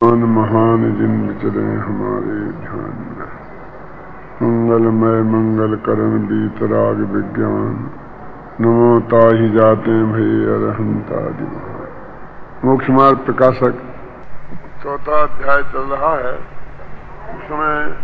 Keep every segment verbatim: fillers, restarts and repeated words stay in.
महान जिन विचरे हमारे ध्यान में, मंगलमय मंगल करण बीतराग विज्ञान, नमो ताहि जाते भय अरहंता दिवान। मोक्ष मार्ग प्रकाशक चौथा अध्याय चल रहा है। उसमें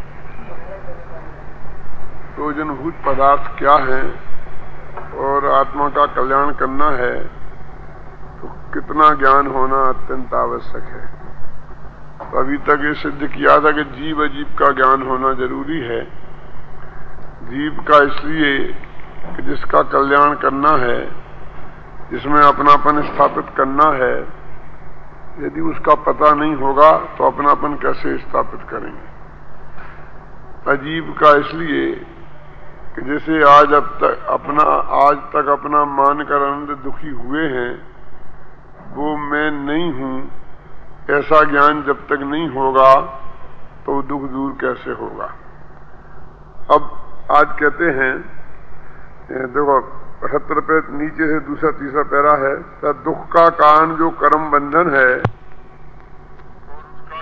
प्रयोजनभूत पदार्थ क्या है और आत्मा का कल्याण करना है तो कितना ज्ञान होना अत्यंत आवश्यक है। तो अभी तक ये सिद्ध किया था कि जीव अजीव का ज्ञान होना जरूरी है। जीव का इसलिए कि जिसका कल्याण करना है, जिसमें अपनापन स्थापित करना है, यदि उसका पता नहीं होगा तो अपनापन कैसे स्थापित करेंगे। अजीब का इसलिए कि जैसे आज अब तक अपना आज तक अपना मानकर आनंद दुखी हुए हैं, वो मैं नहीं हूं, ऐसा ज्ञान जब तक नहीं होगा तो दुख दूर कैसे होगा। अब आज कहते हैं, देखो पचहत्तर पे नीचे से दूसरा तीसरा पैरा है, तो दुख का कारण जो कर्म बंधन है और उसका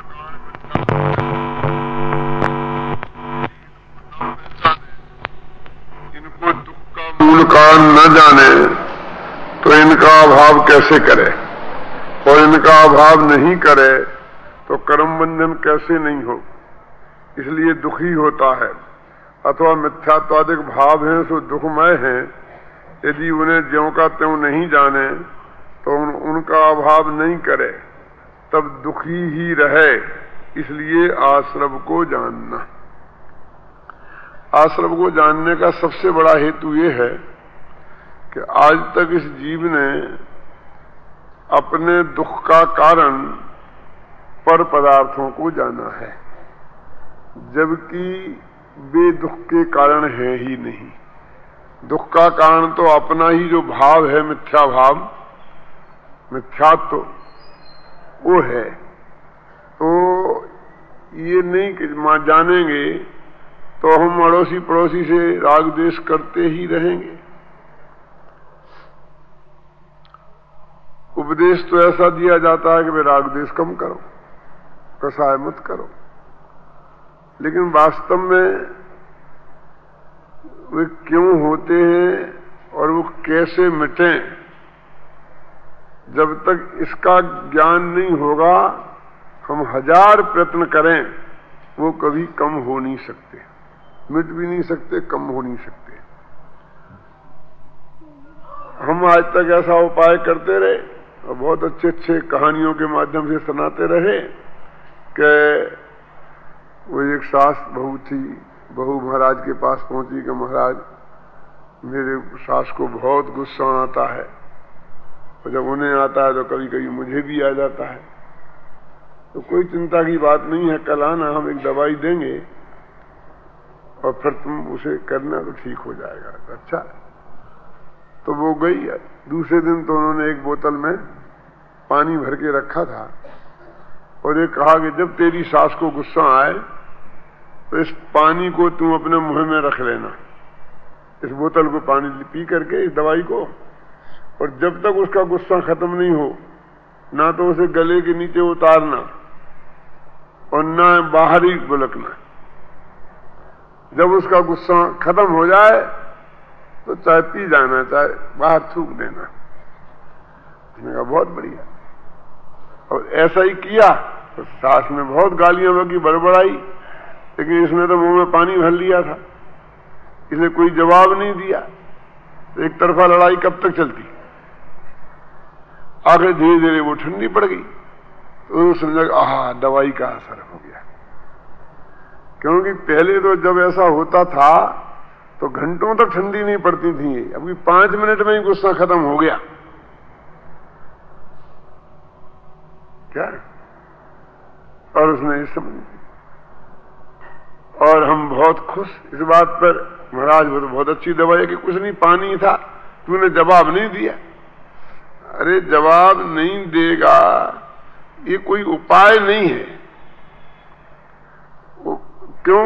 इनको दुख का मूल कारण न जाने तो इनका अभाव कैसे करे, और इनका अभाव नहीं करे तो कर्म बंधन कैसे नहीं हो। इसलिए दुखी होता है। अथवा मिथ्यात्वादिक भाव हैं सो दुखमय हैं, यदि उन्हें ज्यों का त्यों नहीं जाने तो उन, उनका अभाव नहीं करे तब दुखी ही रहे। इसलिए आश्रव को जानना। आश्रव को जानने का सबसे बड़ा हेतु ये है कि आज तक इस जीव ने अपने दुख का कारण पर पदार्थों को जाना है, जबकि वे दुख के कारण है ही नहीं। दुख का कारण तो अपना ही जो भाव है, मिथ्या भाव, मिथ्यात्व, वो है। तो ये नहीं कि मां जानेंगे तो हम अड़ोसी पड़ोसी से राग द्वेष करते ही रहेंगे। उपदेश तो ऐसा दिया जाता है कि वे राग द्वेष कम करो, कसाय मत करो, लेकिन वास्तव में वे क्यों होते हैं और वो कैसे मिटें, जब तक इसका ज्ञान नहीं होगा हम हजार प्रयत्न करें वो कभी कम हो नहीं सकते, मिट भी नहीं सकते, कम हो नहीं सकते। हम आज तक ऐसा उपाय करते रहे और बहुत अच्छे अच्छे कहानियों के माध्यम से सुनाते रहे कि वो एक सास बहू थी, बहू महाराज के पास पहुंची कि महाराज मेरे सास को बहुत गुस्सा आता है, और जब उन्हें आता है तो कभी कभी मुझे भी आ जाता है। तो कोई चिंता की बात नहीं है, कल आना, हम एक दवाई देंगे और फिर तुम उसे करना तो ठीक हो जाएगा। अच्छा, तो वो गई। दूसरे दिन तो उन्होंने एक बोतल में पानी भर के रखा था और ये कहा कि जब तेरी सास को गुस्सा आए तो इस पानी को तुम अपने मुंह में रख लेना, इस बोतल को पानी पी करके, इस दवाई को, और जब तक उसका गुस्सा खत्म नहीं हो ना तो उसे गले के नीचे उतारना और ना बाहर ही बुलकना। जब उसका गुस्सा खत्म हो जाए तो चाहे पी जाना, चाहे बाहर थूक देना। मैंने कहा बहुत बढ़िया। और ऐसा ही किया तो सास में बहुत गालियां बकी, बड़बड़ाई, लेकिन इसने तो मुंह में पानी भर लिया था, इसने कोई जवाब नहीं दिया। तो एक तरफा लड़ाई कब तक चलती। आखिर धीरे धीरे वो ठंडी पड़ गई तो समझा आहा दवाई का असर हो गया। क्योंकि पहले तो जब ऐसा होता था तो घंटों तक ठंडी नहीं पड़ती थी, अभी पांच मिनट में ही गुस्सा खत्म हो गया। क्या? और उसने इस समझ, और हम बहुत खुश इस बात पर, महाराज वो तो बहुत अच्छी दवाई है कि कुछ नहीं, पानी था, तूने जवाब नहीं दिया। अरे जवाब नहीं देगा ये कोई उपाय नहीं है। क्यों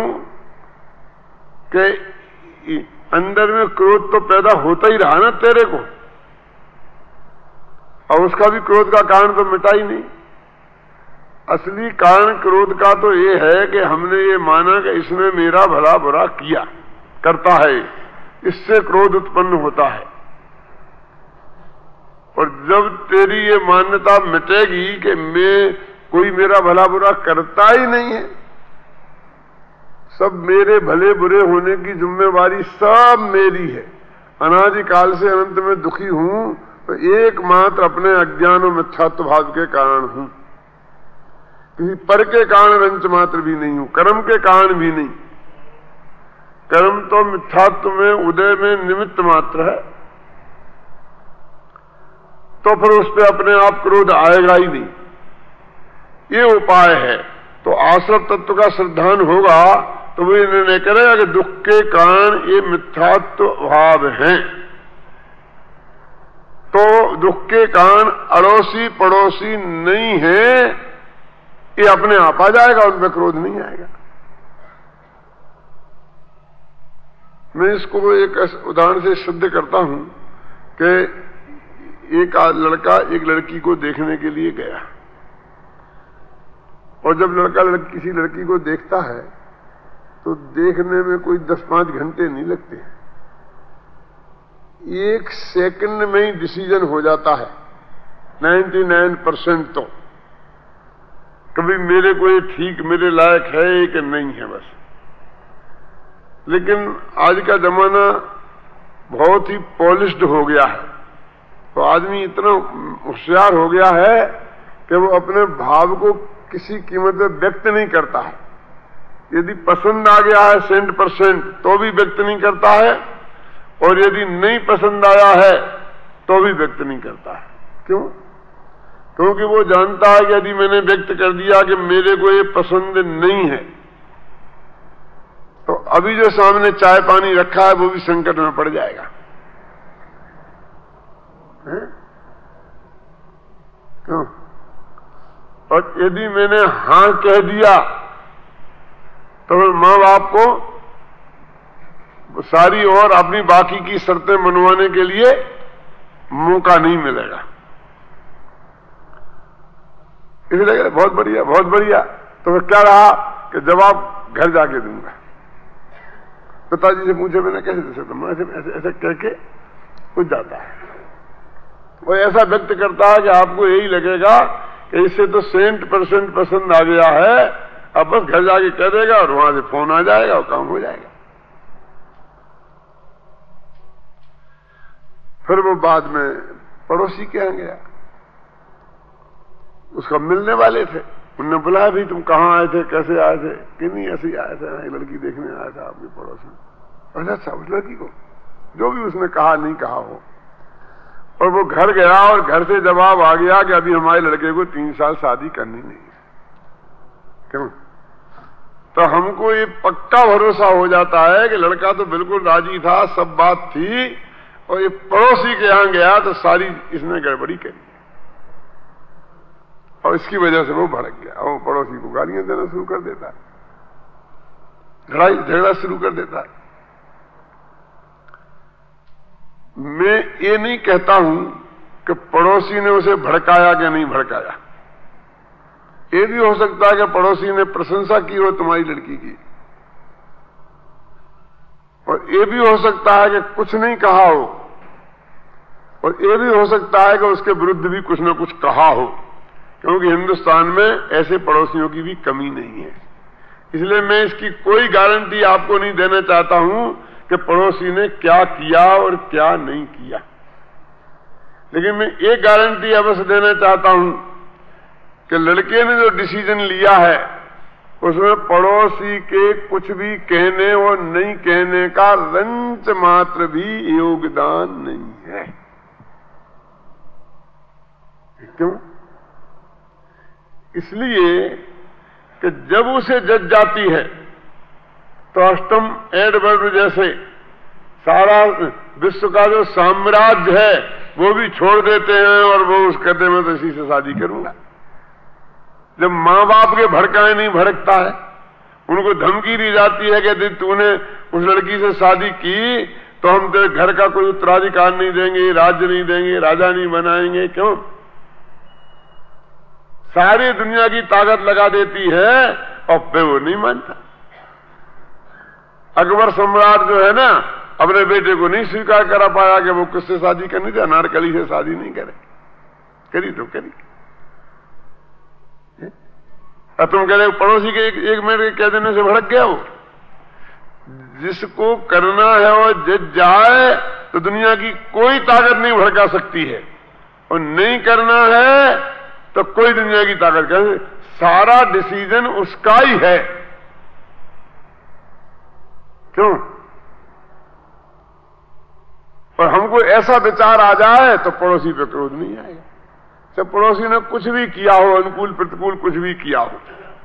कि अंदर में क्रोध तो पैदा होता ही रहा ना तेरे को, और उसका भी क्रोध का कारण तो मिटा ही नहीं। असली कारण क्रोध का तो ये है कि हमने ये माना कि इसने मेरा भला बुरा किया, करता है, इससे क्रोध उत्पन्न होता है। और जब तेरी ये मान्यता मिटेगी कि मैं कोई मेरा भला बुरा करता ही नहीं है, सब मेरे भले बुरे होने की जिम्मेवारी सब मेरी है, अनादिकाल से अनंत में दुखी हूं तो एकमात्र अपने अज्ञान और मिथ्यात्व भाव के कारण हूं, किसी पर के कारण रंच मात्र भी नहीं हूं, कर्म के कारण भी नहीं। कर्म तो मिथ्यात्व में उदय में निमित्त मात्र है, तो फिर उस पर अपने आप क्रोध आएगा ही नहीं। ये उपाय है। तो आश्रव तत्व का श्रद्धान होगा तो वो निर्णय करेगा कि दुख के कारण ये मिथ्यात्व भाव हैं, तो दुख के कारण अड़ोसी पड़ोसी नहीं है, ये अपने आप आ जाएगा, उनमें क्रोध नहीं आएगा। मैं इसको एक उदाहरण से सिद्ध करता हूं कि एक लड़का एक लड़की को देखने के लिए गया, और जब लड़का लड़की किसी लड़की को देखता है तो देखने में कोई दस पांच घंटे नहीं लगते, एक सेकंड में ही डिसीजन हो जाता है निन्यानवे परसेंट। तो कभी मेरे को ये ठीक मेरे लायक है कि नहीं है बस। लेकिन आज का जमाना बहुत ही पॉलिश्ड हो गया है, तो आदमी इतना होशियार हो गया है कि वो अपने भाव को किसी कीमत में व्यक्त नहीं करता है। यदि पसंद आ गया है सेंट परसेंट तो भी व्यक्त नहीं करता है, और यदि नहीं पसंद आया है तो भी व्यक्त नहीं करता है। क्यों? क्योंकि वो जानता है कि यदि मैंने व्यक्त कर दिया कि मेरे को ये पसंद नहीं है, तो अभी जो सामने चाय पानी रखा है वो भी संकट में पड़ जाएगा। है? क्यों? और यदि मैंने हां कह दिया तो मां बाप को सारी और अपनी बाकी की शर्तें मनवाने के लिए मौका नहीं मिलेगा। इसलिए बहुत बढ़िया बहुत बढ़िया। तो फिर क्या रहा कि जवाब घर जाके दूंगा। पिताजी से पूछे मैंने कैसे दे सकता, मैं ऐसे ऐसे कह के कुछ जाता है। वो ऐसा व्यक्त करता है कि आपको यही लगेगा कि इससे तो सेंट परसेंट पसंद आ गया है, अब बस घर जाके कह देगा और वहां से फोन आ जाएगा और काम हो जाएगा। फिर वो बाद में पड़ोसी के यहाँ गया, उसका मिलने वाले थे, उनने बुलाया भी तुम कहाँ आए थे, कैसे आए थे? कि नहीं ऐसे ही आए थे, एक लड़की देखने आया था आपके पड़ोस में। अच्छा, उस लड़की को जो भी उसने कहा नहीं कहा हो, और वो घर गया और घर से जवाब आ गया कि अभी हमारे लड़के को तीन साल शादी करनी नहीं है। क्यों? तो हमको ये पक्का भरोसा हो जाता है कि लड़का तो बिल्कुल राजी था, सब बात थी, और ये पड़ोसी के यहां गया तो सारी इसने गड़बड़ी करी, और इसकी वजह से वो भड़क गया और पड़ोसी को गालियां देना शुरू कर देता है, लड़ाई झगड़ा शुरू कर देता है। मैं ये नहीं कहता हूं कि पड़ोसी ने उसे भड़काया कि नहीं भड़काया। ये भी हो सकता है कि पड़ोसी ने प्रशंसा की हो तुम्हारी लड़की की, और ये भी हो सकता है कि कुछ नहीं कहा हो, और ये भी हो सकता है कि उसके विरुद्ध भी कुछ न कुछ कहा हो, क्योंकि हिंदुस्तान में ऐसे पड़ोसियों की भी कमी नहीं है। इसलिए मैं इसकी कोई गारंटी आपको नहीं देना चाहता हूं कि पड़ोसी ने क्या किया और क्या नहीं किया, लेकिन मैं एक गारंटी अवश्य देना चाहता हूं कि लड़के ने जो डिसीजन लिया है उसमें पड़ोसी के कुछ भी कहने और नहीं कहने का रंच मात्र भी योगदान नहीं है। क्यों? इसलिए कि जब उसे जज जाती है तो अष्टम एडवर्ड जैसे सारा विश्व का जो साम्राज्य है वो भी छोड़ देते हैं, और वो उस कहते मैं तो इसी से शादी करूंगा। जब मां बाप के भड़काए नहीं भड़कता है, उनको धमकी दी जाती है कि यदि तूने उस लड़की से शादी की तो हम तेरे घर का कोई उत्तराधिकार नहीं देंगे, राज्य नहीं देंगे, राजा नहीं बनाएंगे। क्यों? सारी दुनिया की ताकत लगा देती है और फिर वो नहीं मानता। अकबर सम्राट जो है ना, अपने बेटे को नहीं स्वीकार करा पाया कि वो किससे शादी करनी थी, अनारकली से शादी नहीं करे, करी तो करी। और तुम कह रहे पड़ोसी के एक, एक मिनट के कह देने से भड़क गया वो। जिसको करना है वो जित जाए तो दुनिया की कोई ताकत नहीं भड़का सकती है, और नहीं करना है तो कोई दुनिया की ताकत कर, सारा डिसीजन उसका ही है। क्यों? और हमको ऐसा विचार आ जाए तो पड़ोसी पे क्रोध नहीं आएगा, जब पड़ोसी ने कुछ भी किया हो, अनुकूल प्रतिकूल कुछ भी किया हो।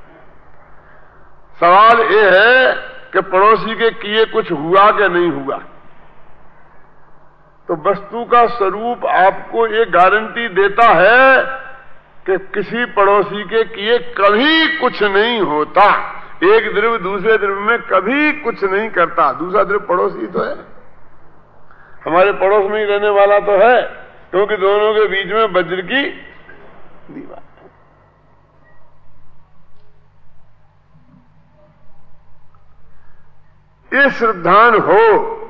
सवाल यह है कि पड़ोसी के किए कुछ हुआ कि नहीं हुआ। तो वस्तु का स्वरूप आपको ये गारंटी देता है कि किसी पड़ोसी के किए कभी कुछ नहीं होता। एक द्रव्य दूसरे द्रव्य में कभी कुछ नहीं करता। दूसरा द्रव्य पड़ोसी तो है, हमारे पड़ोस में ही रहने वाला तो है, क्योंकि दोनों के बीच में वज्र की दीवार। ये श्रद्धान हो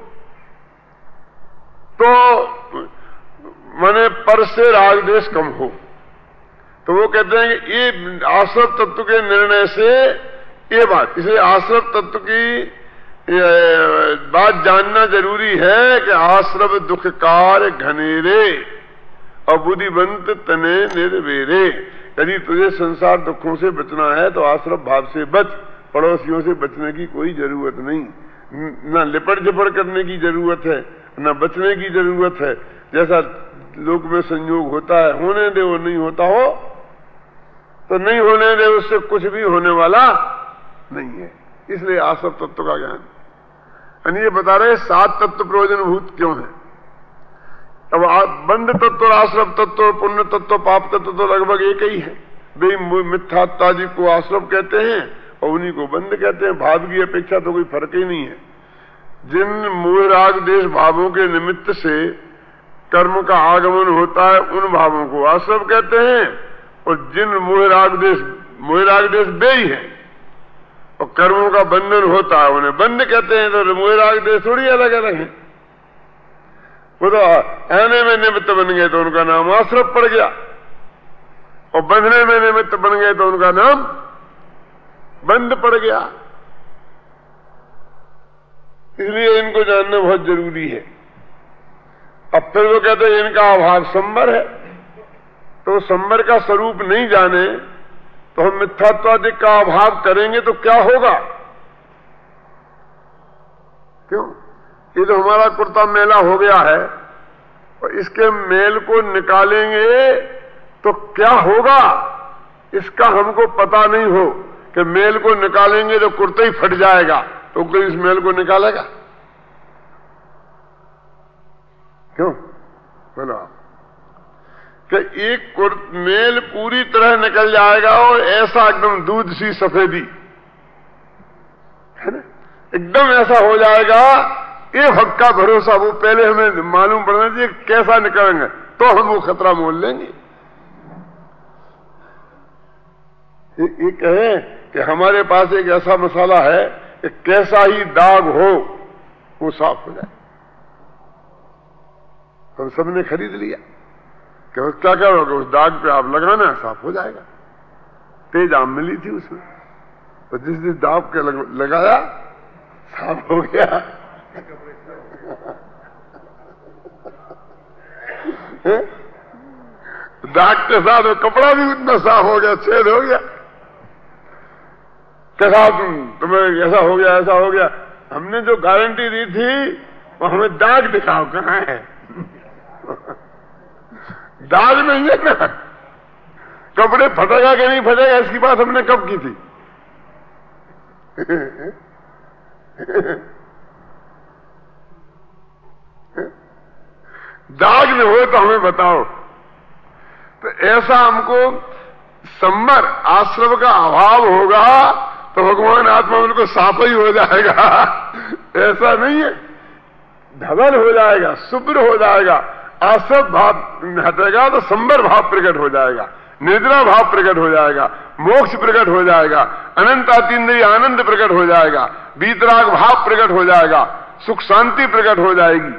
तो माने पर से राग देश कम हो। तो वो कहते हैं कि ये आश्रव तत्व के निर्णय से ये बात, इसे आश्रव तत्व की बात जानना जरूरी है कि आश्रव दुखकार घनेरे और बुद्धिवंत तने निर्वेरे। यदि तुझे संसार दुखों से बचना है तो आश्रव भाव से बच, पड़ोसियों से बचने की कोई जरूरत नहीं, न लिपट झपट करने की जरूरत है, न बचने की जरूरत है। जैसा लोक में संयोग होता है होने दे, वो नहीं होता हो तो नहीं होने दे, उससे कुछ भी होने वाला नहीं है। इसलिए आश्रव तत्व का ज्ञान। यानी ये बता रहे सात तत्व प्रयोजनभूत क्यों है। अब बंध तत्व, आश्रव तत्व, पुण्य तत्व, पाप तत्व तो लगभग एक ही है। वे मिथ्यात्ता जी को आश्रव कहते हैं और उन्हीं को बंध कहते हैं। भाव की अपेक्षा तो कोई फर्क ही नहीं है। जिन मोह राग देश भावों के निमित्त से कर्म का आगमन होता है उन भावों को आश्रव कहते हैं, और जिन मोह राग देश, मोह राग देश वे ही है और कर्मों का बंधन होता है उन्हें बंध कहते हैं। तो मोह राग देश थोड़ी अलग अलग है। वो तो आने में निमित्त बन गए तो उनका नाम आश्रव पड़ गया, और बंधने में निमित्त बन गए तो उनका नाम बंद पड़ गया। इसलिए इनको जानना बहुत जरूरी है। अब फिर वो कहते हैं इनका अभाव संबर है, तो संबर का स्वरूप नहीं जाने तो हम मिथ्यात्वादिक का अभाव करेंगे तो क्या होगा। क्यों? ये तो हमारा कुर्ता मेला हो गया है और इसके मेल को निकालेंगे तो क्या होगा, इसका हमको पता नहीं हो कि मेल को निकालेंगे तो कुर्ता ही फट जाएगा, तो कोई इस मेल को निकालेगा? क्यों बोला कि एक मेल पूरी तरह निकल जाएगा और ऐसा एकदम दूध सी सफेदी है ना, एकदम ऐसा हो जाएगा। ये भक्त का भरोसा, वो पहले हमें मालूम पड़ना चाहिए कैसा निकलेंगे तो हम वो खतरा मोल लेंगे। ये कहें कि हमारे पास एक ऐसा मसाला है कि कैसा ही दाग हो वो साफ हो जाए। हम सबने खरीद लिया कि उस क्या करोगे, उस दाग पे आप लगाना साफ हो जाएगा। तेज आम मिली थी उसमें, तो जिस जिस दाग के लग, लगाया साफ हो गया। दाग के साथ वो कपड़ा भी उतना साफ हो गया, छेद हो गया। कैसा तुम्हें ऐसा हो गया, ऐसा हो गया। हमने जो गारंटी दी थी वो हमें दाग दिखाओ, कहां है? दाग नहीं है ना, कपड़े फटेगा कि नहीं फटेगा इसकी बात हमने कब की थी? दाग न हो तो हमें बताओ। तो ऐसा हमको संबर आश्रव का अभाव होगा तो भगवान आत्मा उनको साफ ही हो जाएगा, ऐसा नहीं है। धवल हो जाएगा, शुभ्र हो जाएगा, आश्रव भाव हटेगा तो संबर भाव प्रकट हो जाएगा। निद्रा भाव प्रकट हो जाएगा, मोक्ष प्रकट हो जाएगा, अनंत अतीन्द्रिय आनंद प्रकट हो जाएगा, वीतराग भाव प्रकट हो जाएगा, सुख शांति प्रकट हो जाएगी।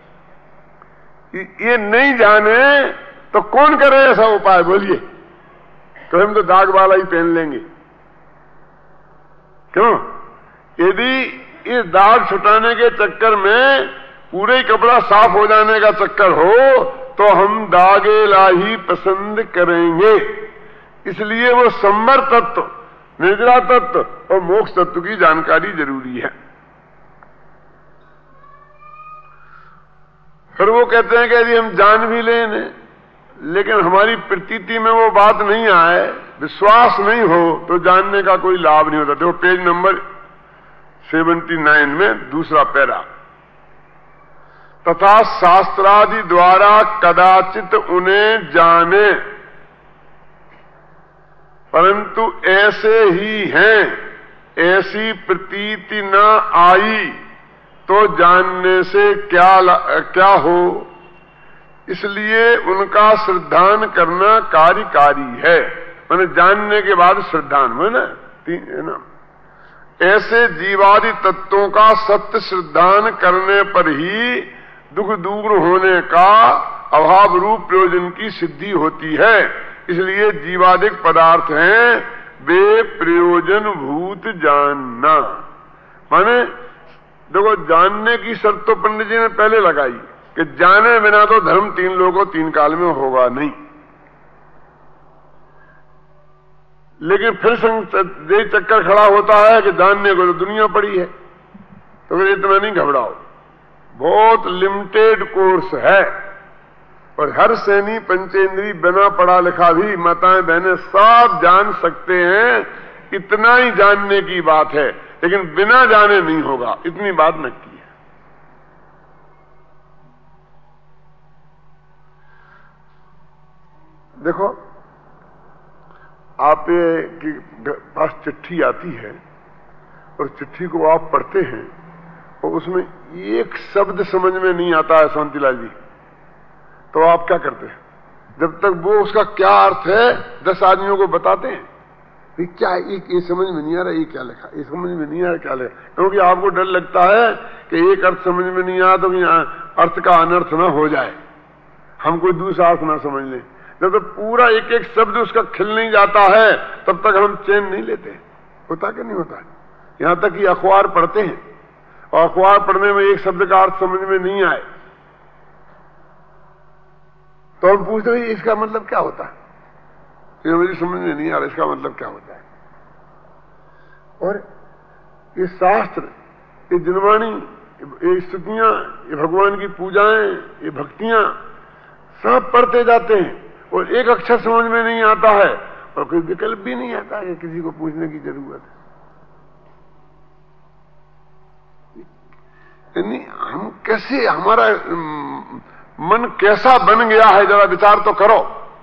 ये नहीं जाने तो कौन करे ऐसा उपाय? बोलिए। तो हम तो दाग वाला ही पहन लेंगे। क्यों? यदि इस दाग छुटाने के चक्कर में पूरे ही कपड़ा साफ हो जाने का चक्कर हो तो हम दागेला ही पसंद करेंगे। इसलिए वो संवर तत्व, निद्रा तत्व और मोक्ष तत्व की जानकारी जरूरी है। फिर वो कहते हैं कि यदि हम जान भी लें लेकिन हमारी प्रतीति में वो बात नहीं आए, विश्वास नहीं हो, तो जानने का कोई लाभ नहीं होता। देखो पेज नंबर उन्यासी में दूसरा पैरा, तथा शास्त्रादि द्वारा कदाचित उन्हें जाने, परंतु ऐसे ही हैं, ऐसी प्रतीति न आई तो जानने से क्या क्या हो। इसलिए उनका श्रद्धान करना कार्यकारी है। मैंने जानने के बाद श्रद्धान है ना, है ना। ऐसे जीवादि तत्वों का सत्य श्रद्धान करने पर ही दुख दूर होने का अभाव रूप प्रयोजन की सिद्धि होती है। इसलिए जीवादिक पदार्थ हैं वे प्रयोजन भूत जानना। माने देखो, जानने की शर्त तो पंडित जी ने पहले लगाई कि जाने बिना तो धर्म तीन लोगों तीन काल में होगा नहीं। लेकिन फिर यही चक्कर खड़ा होता है कि जानने को तो दुनिया पड़ी है, तो फिर इतना नहीं घबराओ। बहुत लिमिटेड कोर्स है और हर सैनी पंचेंद्री बिना पढ़ा लिखा भी माताएं बहनें सब जान सकते हैं। इतना ही जानने की बात है, लेकिन बिना जाने नहीं होगा, इतनी बात नक्की है। देखो, आप के पास चिट्ठी आती है और चिट्ठी को आप पढ़ते हैं और उसमें एक शब्द समझ में नहीं आता है शांतिलाल जी, तो आप क्या करते हैं? जब तक वो उसका क्या अर्थ है दस आदमियों को बताते हैं, क्या एक ये समझ में नहीं आ रहा, ये क्या लिखा, ये समझ में नहीं आ रहा क्या लिखा, क्योंकि आपको डर लगता है कि एक अर्थ समझ में नहीं आया तो अर्थ का अनर्थ ना हो जाए, हम कोई दूसरा अर्थ ना समझ लें। जब तक पूरा एक एक शब्द उसका खिल नहीं जाता है तब तक हम चैन नहीं लेते। होता कि नहीं होता? यहां तक कि अखबार पढ़ते हैं और अखबार पढ़ने में एक शब्द का अर्थ समझ में नहीं आए तो हम पूछते हैं इसका मतलब क्या होता है, ये मुझे समझ में नहीं आ रहा, इसका मतलब क्या होता है। और ये शास्त्र, ये जनवाणी, ये स्तुतियां, ये भगवान की पूजाएं, ये भक्तियां सब पढ़ते जाते हैं और एक अक्षर समझ में नहीं आता है और कोई विकल्प भी नहीं आता है, किसी को पूछने की जरूरत है। यानी हम कैसे, हमारा मन कैसा बन गया है, जरा विचार तो करो।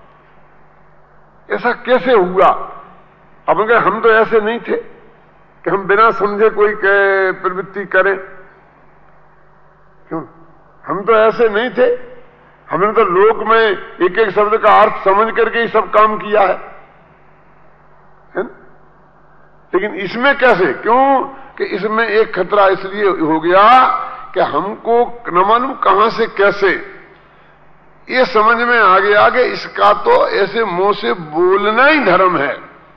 ऐसा कैसे हुआ? अब अगर हम तो ऐसे नहीं थे कि हम बिना समझे कोई प्रवृत्ति करें। क्यों? हम तो ऐसे नहीं थे, हमने तो लोक में एक एक शब्द का अर्थ समझ करके ही सब काम किया है, है ना? लेकिन इसमें कैसे? क्यों कि इसमें एक खतरा इसलिए हो गया कि हमको न मालूम कहां से कैसे ये समझ में आ गया कि इसका तो ऐसे मुंह से बोलना ही धर्म है,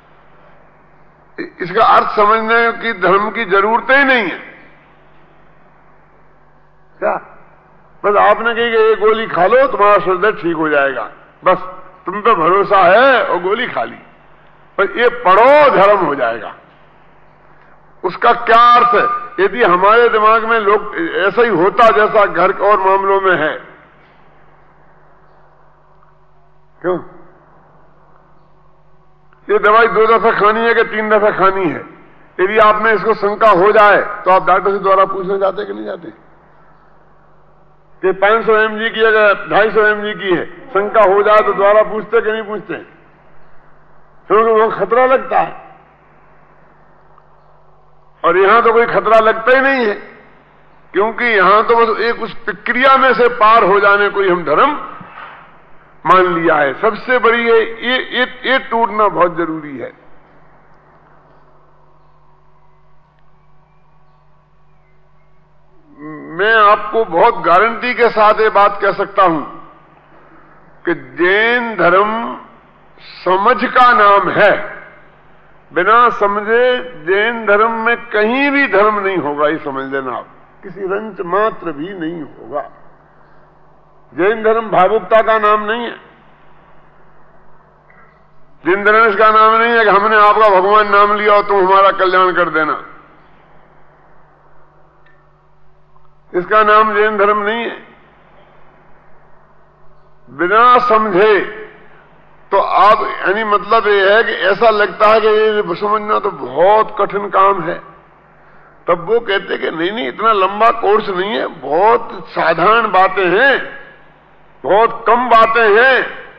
इसका अर्थ समझने की धर्म की जरूरत ही नहीं है। क्या बस आपने कही कि ये गोली खा लो तुम्हारा शरीर ठीक हो जाएगा, बस तुम पे भरोसा है और गोली खा ली, पर ये पढ़ो धर्म हो जाएगा। उसका क्या अर्थ है? यदि हमारे दिमाग में लोग ऐसा ही होता जैसा घर और मामलों में है। क्यों? ये दवाई दो दफा खानी है कि तीन दफा खानी है? यदि आप में इसको शंका हो जाए तो आप डॉक्टर से द्वारा पूछने जाते कि नहीं जाते कि पांच सौ एम जी की अगर ढाई सौ एम जी की है, शंका हो जाए तो द्वारा पूछते कि नहीं पूछते? क्योंकि वो खतरा लगता है और यहां तो कोई खतरा लगता ही नहीं है, क्योंकि यहां तो बस एक उस प्रक्रिया में से पार हो जाने को ही हम धर्म मान लिया है। सबसे बड़ी है ये ये ये टूटना बहुत जरूरी है। मैं आपको बहुत गारंटी के साथ ये बात कह सकता हूं कि जैन धर्म समझ का नाम है। बिना समझे जैन धर्म में कहीं भी धर्म नहीं होगा, ये समझ लेना आप, किसी रंच मात्र भी नहीं होगा। जैन धर्म भावुकता का नाम नहीं है। जैन धर्म इसका नाम नहीं है कि हमने आपका भगवान नाम लिया और तुम हमारा कल्याण कर देना। इसका नाम जैन धर्म नहीं है। बिना समझे तो आप, यानी मतलब ये है कि ऐसा लगता है कि ये समझना तो बहुत कठिन काम है। तब वो कहते कि नहीं नहीं, इतना लंबा कोर्स नहीं है, बहुत साधारण बातें हैं, बहुत कम बातें हैं।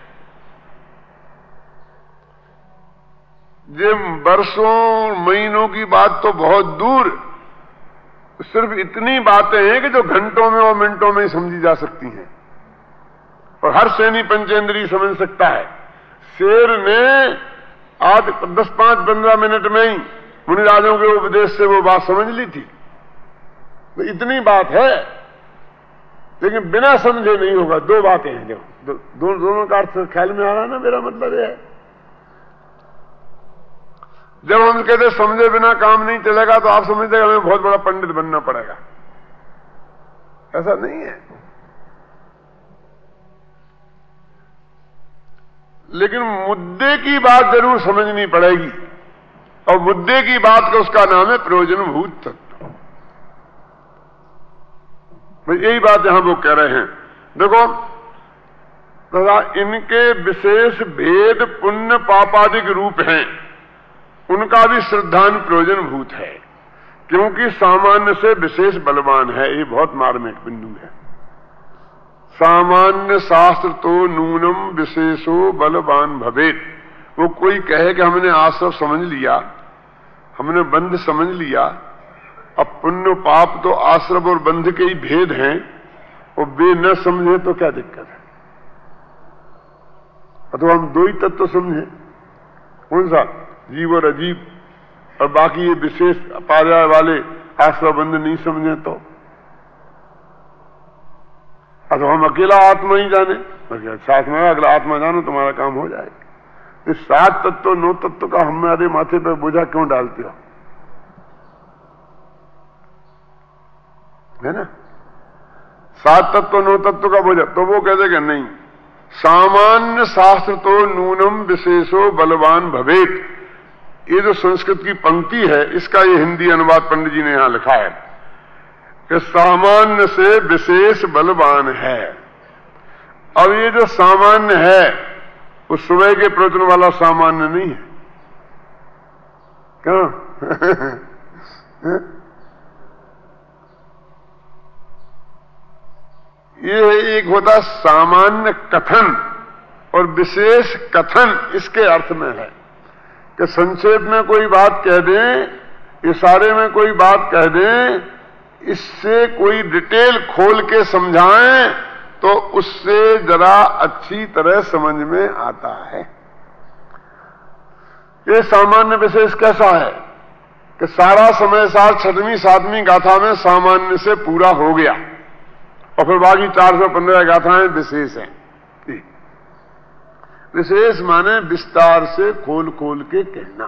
ये वर्षों महीनों की बात तो बहुत दूर, सिर्फ इतनी बातें हैं कि जो घंटों में और मिनटों में ही समझी जा सकती हैं और हर सैनी पंचेंद्रीय समझ सकता है। शेर ने आज दस पांच पंद्रह मिनट में ही मुनिराजों के उपदेश से वो बात समझ ली थी। तो इतनी बात है, लेकिन बिना समझे नहीं होगा। दो बातें हैं जो दो, दो, दोनों का अर्थ ख्याल में आ रहा है ना। मेरा मतलब यह है, जब हम कहते समझे बिना काम नहीं चलेगा तो आप समझते हमें बहुत बड़ा पंडित बनना पड़ेगा। ऐसा नहीं है। लेकिन मुद्दे की बात जरूर समझनी पड़ेगी, और मुद्दे की बात का उसका नाम है प्रयोजनभूत तत्व। यही बात यहां वो कह रहे हैं। देखो तथा इनके विशेष भेद पुण्य पापादिक रूप हैं, उनका भी श्रद्धान प्रयोजनभूत है, क्योंकि सामान्य से विशेष बलवान है। ये बहुत मार्मिक बिंदु है। सामान्य शास्त्र तो नूनम विशेषो बलवान भवेत। वो कोई कहे कि हमने आश्रव समझ लिया, हमने बंध समझ लिया, अब पुण्य पाप तो आश्रव और बंध के ही भेद हैं, और वे न समझे तो क्या दिक्कत है? अथवा हम दो ही तत्व समझे, कौन सा? जीव और अजीब, और बाकी ये विशेष पार्याय वाले आश्रव बंध नहीं समझे तो? तो हम अकेला आत्मा ही जाने, साथ में अगला आत्मा जानो, तुम्हारा काम हो जाएगा। इस सात तत्व नौ तत्व का हमारे माथे पर बोझा क्यों डालते हो? है ना, सात तत्व नौ तत्व का बोझा। तो वो कहते कि नहीं, सामान्य शास्त्र तो नूनम विशेषो बलवान भवेत। ये जो संस्कृत की पंक्ति है, इसका ये हिंदी अनुवाद पंडित जी ने यहां लिखा है कि सामान्य से विशेष बलवान है। अब ये जो सामान्य है वो सुबह के प्रवचन वाला सामान्य नहीं है। क्यों? ये एक होता सामान्य कथन और विशेष कथन, इसके अर्थ में है कि संक्षेप में कोई बात कह दें, इशारे में कोई बात कह दें, इससे कोई डिटेल खोल के समझाएं तो उससे जरा अच्छी तरह समझ में आता है। ये सामान्य विशेष कैसा है कि सारा समय सार छठवीं सातवीं गाथा में सामान्य से पूरा हो गया, और फिर बाकी चार सौ पंद्रह गाथाएं विशेष हैं। विशेष माने विस्तार से खोल खोल के कहना।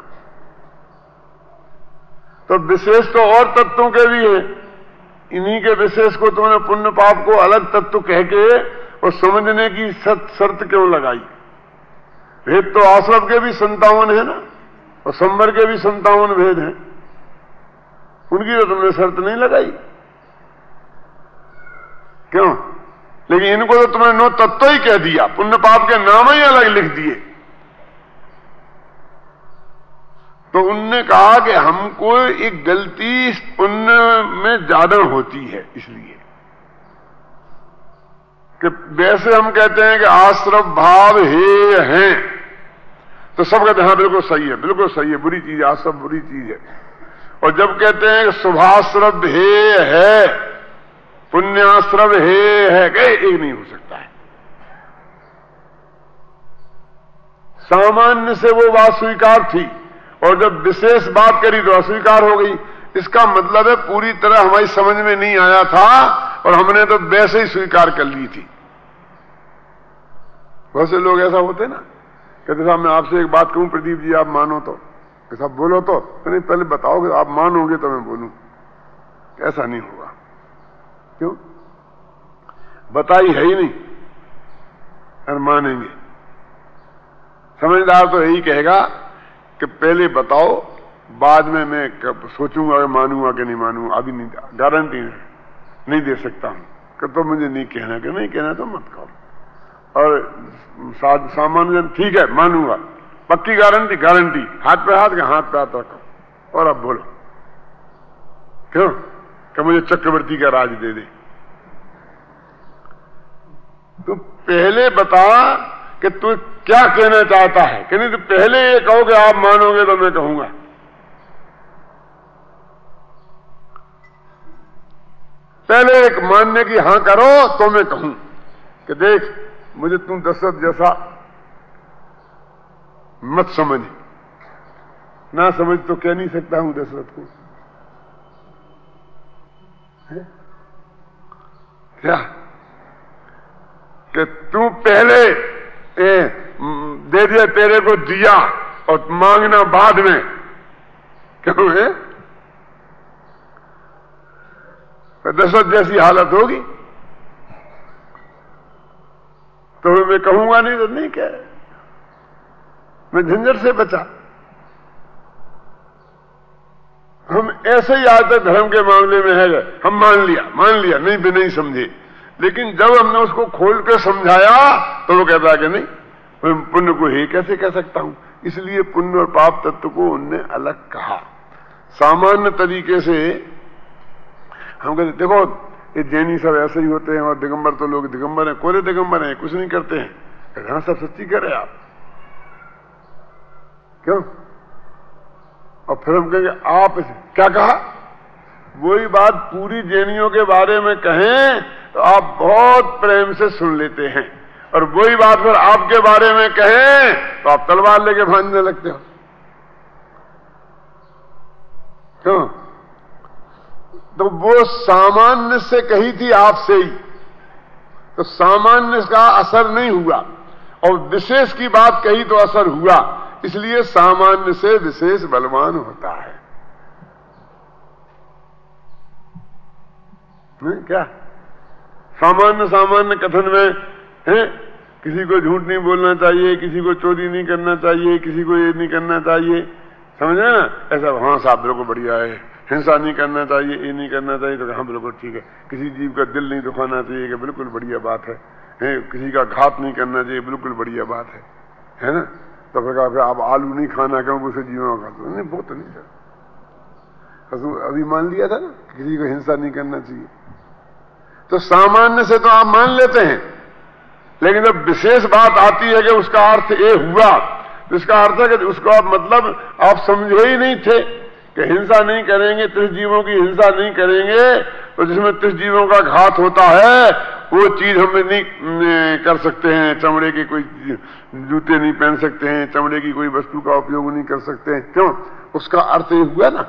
तो विशेष तो और तत्वों के भी हैं, इन्हीं के विशेष को तुमने पुण्य पाप को अलग तत्व कह के और समझने की शर्त क्यों लगाई? भेद तो आश्रव के भी संतावन है ना, और संवर के भी संतावन भेद हैं, उनकी तो तुमने शर्त नहीं लगाई। क्यों? लेकिन इनको तो तुमने नो तत्व ही कह दिया, पुण्य पाप के नाम ही अलग लिख दिए। तो उनने कहा कि हमको एक गलती पुण्य में ज्यादा होती है, इसलिए कि वैसे हम कहते हैं कि आश्रव भाव हेय है, तो सब कहते हैं हाँ बिल्कुल सही है, बिल्कुल सही है, बुरी चीज है, आश्रव बुरी चीज है। और जब कहते हैं कि शुभाश्रव हेय है, पुण्याश्रव हेय है, कहे एक नहीं हो सकता है। सामान्य से वो बात स्वीकार थी और जब विशेष बात करी तो अस्वीकार हो गई। इसका मतलब है पूरी तरह हमारी समझ में नहीं आया था और हमने तो वैसे ही स्वीकार कर ली थी। बहुत से लोग ऐसा होते ना, कहते साहब मैं आपसे एक बात कहूं प्रदीप जी, आप मानो तो। ऐसा बोलो तो नहीं, पहले बताओगे, आप मानोगे तो मैं बोलूं। ऐसा नहीं होगा। क्यों? बताई है ही नहीं और मानेंगे। समझदार तो यही कहेगा कि पहले बताओ, बाद में मैं सोचूंगा कि मानूंगा कि नहीं मानूंगा। अभी नहीं, गारंटी नहीं दे सकता हूं कि तो मुझे नहीं कहना, कि नहीं कहना तो मत कहो। और सामान्य जन ठीक है मानूंगा, पक्की गारंटी, गारंटी, हाथ पे हाथ के हाथ पे हाथ रखो और अब बोलो। क्यों? कि मुझे चक्रवर्ती का राज दे दे। तो पहले बता कि तू क्या कहना चाहता है, कि नहीं तो पहले ये कहो कि आप मानोगे तो मैं कहूंगा। पहले एक मानने की हां करो तो मैं कहूं कि देख मुझे तू दशरथ जैसा मत समझ, ना समझ तो कह नहीं सकता हूं दशरथ को। है? क्या कि तू पहले ए, दे दिया, तेरे को दिया और मांगना बाद में, क्यों है? दशरथ जैसी हालत होगी तो मैं कहूंगा नहीं तो नहीं कह, मैं झंझट से बचा। हम ऐसे ही आज तक धर्म के मामले में है, हम मान लिया मान लिया नहीं भी नहीं समझे, लेकिन जब हमने उसको खोल कर समझाया तो वो कहता है कि नहीं, मैं पुण्य को ही कैसे कह सकता हूं। इसलिए पुण्य और पाप तत्व को उनने अलग कहा। सामान्य तरीके से हम कहते देखो ये जैनी सब ऐसे ही होते हैं और दिगंबर तो लोग दिगंबर हैं, कोरे दिगंबर हैं, कुछ नहीं करते हैं। हाँ सब सच्ची कह रहे आप, क्यों? और फिर हम कहेंगे आप क्या कहा, वही बात पूरी जैनियों के बारे में कहें तो आप बहुत प्रेम से सुन लेते हैं, और वही बात फिर आपके बारे में कहें तो आप तलवार लेके भांजने लगते हो। क्यों? तो वो सामान्य से कही थी आपसे ही, तो सामान्य का असर नहीं हुआ, और विशेष की बात कही तो असर हुआ। इसलिए सामान्य से विशेष बलवान होता है। नहीं क्या? सामान्य सामान्य कथन में है, किसी को झूठ नहीं बोलना चाहिए, किसी को चोरी नहीं करना चाहिए, किसी को ये नहीं करना चाहिए, समझे ना? ऐसा हाँ साहब बिल्कुल बढ़िया है। हिंसा नहीं करना चाहिए, ये नहीं करना चाहिए, तो हाँ बिल्कुल ठीक है। किसी जीव का दिल नहीं दुखाना चाहिए, कि बिल्कुल बढ़िया बात है, है? किसी का घात नहीं करना चाहिए, बिल्कुल बढ़िया बात है, है ना? तो फिर कहा फिर आप आलू नहीं खाना क्योंकि उसे जीवों का तो नहीं, वो तो नहीं सर, अभी मान लिया था ना किसी को हिंसा नहीं करना चाहिए। तो सामान्य से तो आप मान लेते हैं, लेकिन जब विशेष बात आती है कि उसका अर्थ ये हुआ, तो इसका अर्थ है कि उसको आप मतलब आप समझे ही नहीं थे कि हिंसा नहीं करेंगे, त्रिस जीवों की हिंसा नहीं करेंगे, तो जिसमें त्रिस जीवों का घात होता है वो चीज हम नहीं कर सकते हैं। चमड़े के कोई जूते नहीं पहन सकते हैं, चमड़े की कोई वस्तु का उपयोग नहीं कर सकते हैं। क्यों? उसका अर्थ ये हुआ ना।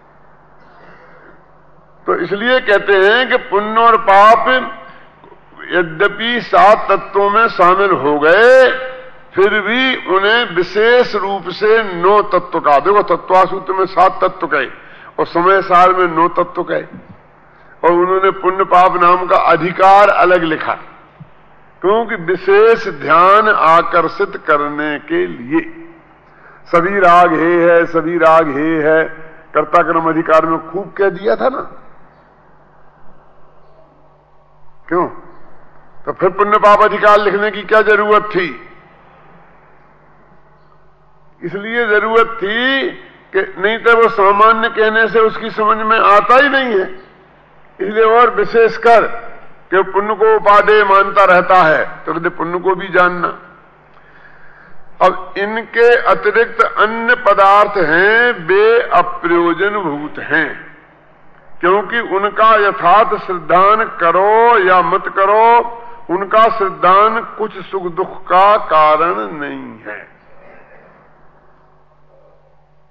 तो इसलिए कहते हैं कि पुण्य और पाप यद्यपि सात तत्वों में शामिल हो गए, फिर भी उन्हें विशेष रूप से नौ तत्व का, देखो तत्वासूत्र में सात तत्व कहे और समय सार में नौ तत्व कहे, और उन्होंने पुण्य पाप नाम का अधिकार अलग लिखा, क्योंकि विशेष ध्यान आकर्षित करने के लिए। सभी राग हे है, सभी राग हे है, कर्ता कर्म अधिकार में खूब कह दिया था ना। क्यों? तो फिर पुण्य पाप अधिकार लिखने की क्या जरूरत थी? इसलिए जरूरत थी कि नहीं तो वो सामान्य कहने से उसकी समझ में आता ही नहीं है। इसलिए और विशेषकर कि पुण्य को उपादेय मानता रहता है, तो कहते पुण्य को भी जानना। अब इनके अतिरिक्त अन्य पदार्थ हैं, वे अप्रयोजन भूत हैं, क्योंकि उनका यथार्थ श्रद्धान करो या मत करो, उनका श्रद्धान कुछ सुख दुख का कारण नहीं है।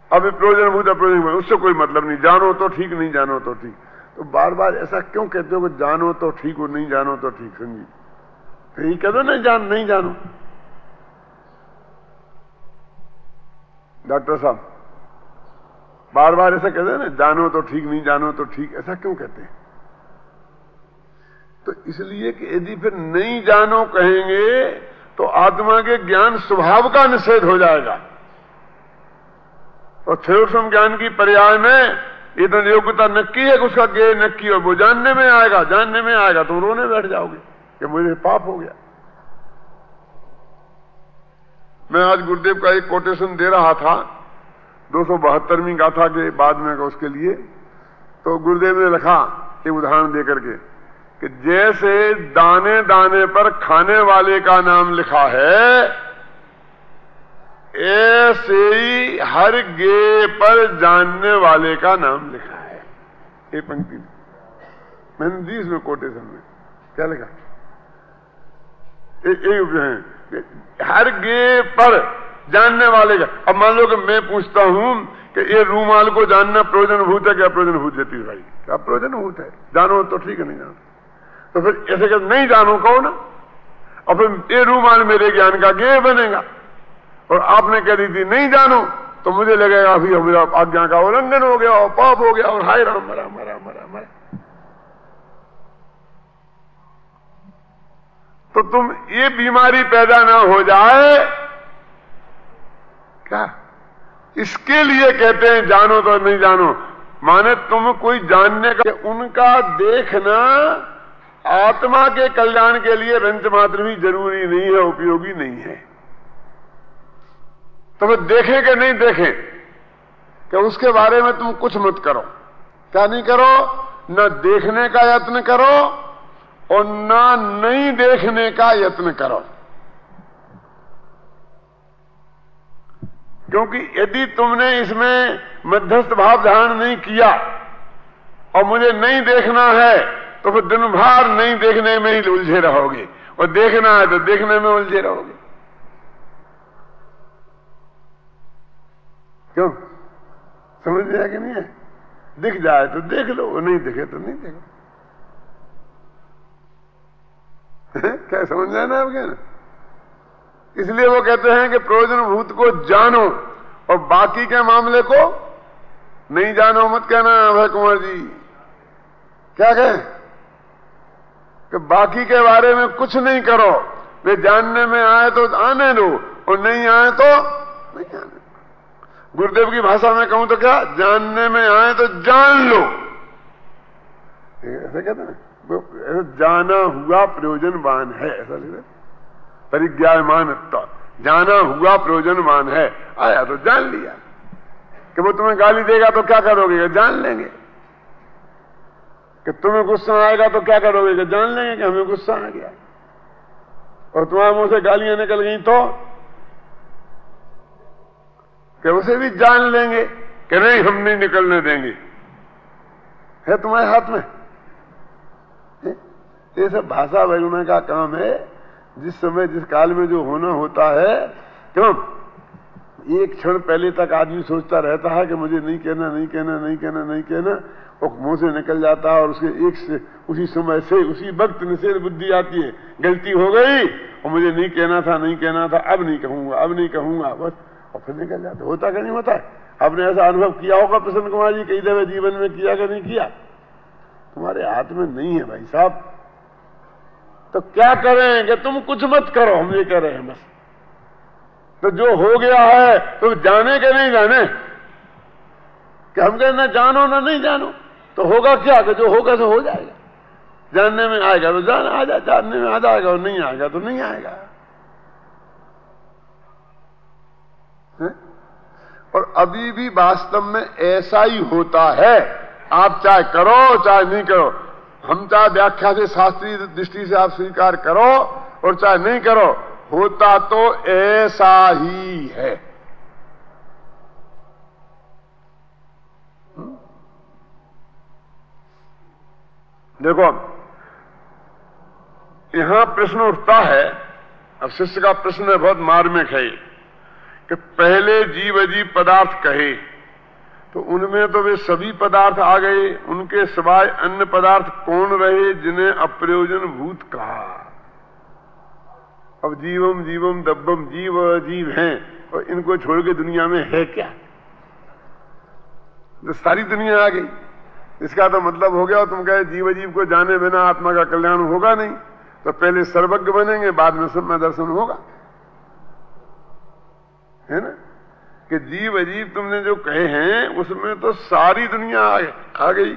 अभी प्रयोजनभूत अप्रयोजनभूत उससे कोई मतलब नहीं, जानो तो ठीक नहीं जानो तो ठीक। तो बार बार ऐसा क्यों कहते हो कि जानो तो ठीक और नहीं जानो तो ठीक? संजीव यही कह दो नहीं जान नहीं जानो। डॉक्टर साहब बार बार ऐसा कहते हैं ना, जानो तो ठीक नहीं जानो तो ठीक, ऐसा क्यों कहते हैं? तो इसलिए कि यदि फिर नहीं जानो कहेंगे तो आत्मा के ज्ञान स्वभाव का निषेध हो जाएगा। और क्षयोक्षम ज्ञान की पर्याय में ये तो योग्यता नक्की है कि उसका ज्ञेय नक्की हो, वो जानने में आएगा, जानने में आएगा तो रोने बैठ जाओगे कि मुझे पाप हो गया। मैं आज गुरुदेव का एक कोटेशन दे रहा था दो सौ बहत्तरवीं गाथा के बाद में उसके लिए, तो गुरुदेव ने लिखा एक उदाहरण देकर के कि जैसे दाने दाने पर खाने वाले का नाम लिखा है, ऐसे ही हर गे पर जानने वाले का नाम लिखा है। ये पंक्ति मैंने दी इसमें कोटेशन में, क्या लिखा? एक है हर गे पर जानने वाले का। अब मान लो कि मैं पूछता हूं कि ये रूमाल को जानना प्रयोजनभूत है क्या अप्रयोजनभूत? देती भाई क्या प्रयोजनभूत है? जानो तो ठीक है, नहीं जानो तो फिर ऐसे कर नहीं जानो कहो ना, और फिर ये रूमाल मेरे ज्ञान का ज्ञेय बनेगा। और आपने कह दी थी नहीं जानो तो मुझे लगेगा अभी मेरा आज्ञा का उल्लंघन हो गया और पाप हो गया और हाय राम मरा मरा मरा मरा। तो तुम ये बीमारी पैदा ना हो जाए क्या, इसके लिए कहते हैं जानो तो नहीं जानो। माने तुम कोई जानने का, उनका देखना आत्मा के कल्याण के लिए रंच मात्र भी जरूरी नहीं है, उपयोगी नहीं है। तो वे देखें कि नहीं देखें कि उसके बारे में तुम कुछ मत करो। क्या नहीं करो? न देखने का यत्न करो और न नहीं देखने का यत्न करो। क्योंकि यदि तुमने इसमें मध्यस्थ भाव धारण नहीं किया और मुझे नहीं देखना है तो फिर दिन भर नहीं देखने में ही उलझे रहोगे, और देखना है तो देखने में उलझे रहोगे। क्यों? समझ में आया कि नहीं है? दिख जाए तो देख लो, नहीं दिखे तो नहीं देखो। क्या समझ जाए ना आपके? इसलिए वो कहते हैं कि प्रयोजनभूत को जानो और बाकी के मामले को नहीं जानो मत कहना। अभय कुमार जी क्या कहें कि बाकी के बारे में कुछ नहीं करो, वे जानने में आए तो आने दो और नहीं आए तो नहीं आने। गुरुदेव की भाषा में कहूं तो क्या, जानने में आए तो जान लो, ऐसा कहते हैं। जाना हुआ प्रयोजनवान है, ऐसा लिखा परिज्ञायमान, जाना हुआ प्रयोजनवान है। आया तो जान लिया कि वो तुम्हें गाली देगा तो क्या करोगे? जान लेंगे। कि तुम्हें गुस्सा आएगा तो क्या करोगे? कि जान लेंगे कि हमें गुस्सा आ गया। और तुम्हारे मुंह से गालियां निकल गई तो कि उसे भी जान लेंगे कि नहीं हम नहीं निकलने देंगे। है तुम्हारे हाथ में। ये सब भाषा वैगुना का काम है। जिस समय जिस काल में जो होना होता है, क्यों एक क्षण पहले तक आदमी सोचता रहता है कि मुझे नहीं कहना नहीं कहना नहीं कहना नहीं कहना, और मुंह से निकल जाता है और उसके एक से उसी समय से उसी वक्त निषेध बुद्धि आती है, गलती हो गई और मुझे नहीं कहना था नहीं कहना था, अब नहीं कहूंगा अब नहीं कहूंगा बस, और फिर निकल जाता। होता क्या नहीं होता है? आपने ऐसा अनुभव किया होगा प्रसन्न कुमार जी, कई दफे जीवन में किया कि नहीं किया? तुम्हारे हाथ में नहीं है भाई साहब। तो क्या करें कि तुम कुछ मत करो, हम ये कह रहे हैं बस। तो जो हो गया है तो जाने के नहीं जाने, कि हम कहना जानो ना नहीं जानो, तो होगा क्या कि जो होगा तो हो जाएगा। जानने में आएगा तो जान आ जा, जानने में आ जाएगा, और नहीं आएगा तो नहीं आएगा। है? और अभी भी वास्तव में ऐसा ही होता है। आप चाहे करो चाहे नहीं करो, हम चाहे व्याख्या से शास्त्रीय दृष्टि से आप स्वीकार करो और चाहे नहीं करो, होता तो ऐसा ही है। देखो यहां प्रश्न उठता है, अब शिष्य का प्रश्न है बहुत मार्मिक है कि पहले जीव अजीव पदार्थ कहे तो उनमें तो वे सभी पदार्थ आ गए, उनके सिवाय अन्य पदार्थ कौन रहे जिन्हें अप्रयोजन भूत कहा। अब जीवम जीवम दब्बम, जीव जीव हैं और इनको छोड़ के दुनिया में है क्या? तो सारी दुनिया आ गई। इसका तो मतलब हो गया, तुम कहे जीव जीव को जाने बिना आत्मा का कल्याण होगा नहीं, तो पहले सर्वज्ञ बनेंगे, बाद में सब में दर्शन होगा, है ना? कि जीव अजीब तुमने जो कहे हैं उसमें तो सारी दुनिया आ गई।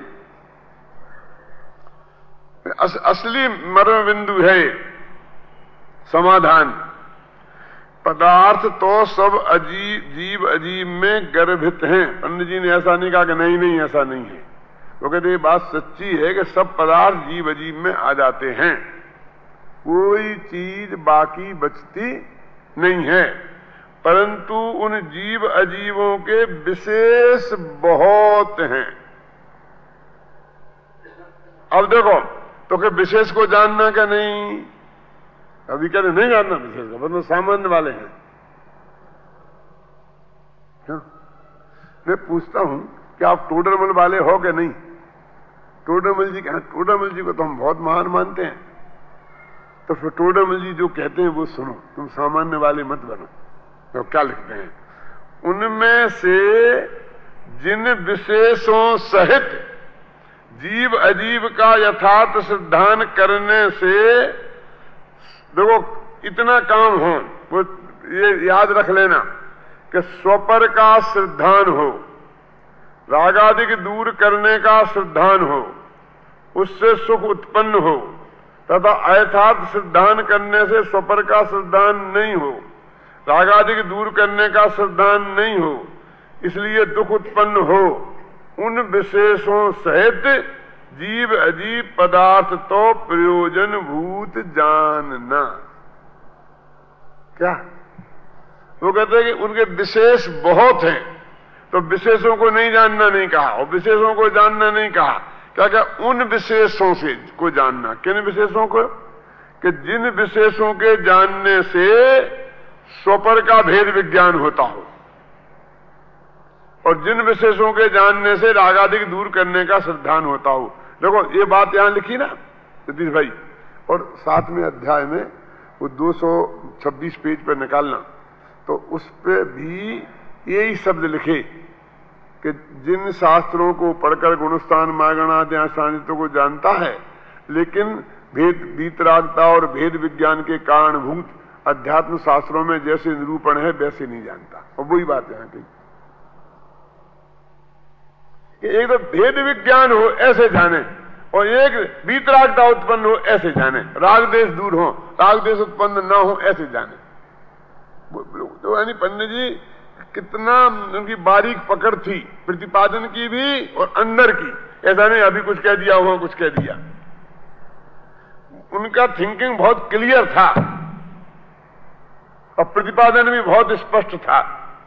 अस, असली मर्म बिंदु है समाधान। पदार्थ तो सब अजीब जीव अजीब में गर्भित हैं। पंडित जी ने ऐसा नहीं कहा कि नहीं नहीं ऐसा नहीं है, वो कहते ये बात सच्ची है कि सब पदार्थ जीव अजीब में आ जाते हैं, कोई चीज बाकी बचती नहीं है। परंतु उन जीव अजीवों के विशेष बहुत हैं। अब देखो तो कि विशेष को जानना क्या नहीं, अभी कहते नहीं जानना विशेष को, मतलब सामान्य वाले हैं। क्यों? मैं पूछता हूं कि आप टोडरमल वाले हो कि नहीं? टोडरमल जी कहते, टोडरमल जी को तो हम बहुत महान मानते हैं, तो फिर टोडरमल जी जो कहते हैं वो सुनो, तुम सामान्य वाले मत बनो। तो क्या लिखते हैं? उनमें से जिन विशेषों सहित जीव अजीब का यथार्थ सिद्धांत करने से, देखो इतना काम हो, वो ये याद रख लेना कि स्वपर का सिद्धांत हो, रागादिक दूर करने का सिद्धांत हो, उससे सुख उत्पन्न हो, तथा अयथार्थ सिद्धांत करने से स्वपर का सिद्धांत नहीं हो, रागादिक दूर करने का सिद्धांत नहीं हो, इसलिए दुख उत्पन्न हो। उन विशेषों सहित जीव अजीब पदार्थ तो प्रयोजन भूत जानना। क्या वो कहते हैं कि उनके विशेष बहुत हैं, तो विशेषों को नहीं जानना नहीं कहा, और विशेषों को जानना नहीं कहा। क्या क्या? उन विशेषों से को जानना। किन विशेषों को? कि जिन विशेषों के जानने से स्वपर का भेद विज्ञान होता हो, और जिन विशेषों के जानने से रागादिक दूर करने का सिद्धांत होता हो। देखो ये बात यहां लिखी ना सतीश भाई, और सातवें अध्याय में वो दो सौ छब्बीस पेज पर निकालना, तो उस पर भी यही शब्द लिखे कि जिन शास्त्रों को पढ़कर गुणस्थान मागणादि सांदित्यों को जानता है, लेकिन भेद वीतरागता और भेद विज्ञान के कारणभूत अध्यात्म शास्त्रों में जैसे निरूपण है वैसे नहीं जानता। और वही बात यहां की कि एक तो भेद विज्ञान हो ऐसे जाने, और एक वीतरागता उत्पन्न हो ऐसे जाने, राग देश दूर हो, राग देश उत्पन्न ना हो ऐसे जाने। तो यानी पंडित जी कितना उनकी बारीक पकड़ थी प्रतिपादन की भी और अंदर की। ऐसा नहीं अभी कुछ कह दिया वहां कुछ कह दिया, उनका थिंकिंग बहुत क्लियर था और प्रतिपादन भी बहुत स्पष्ट था।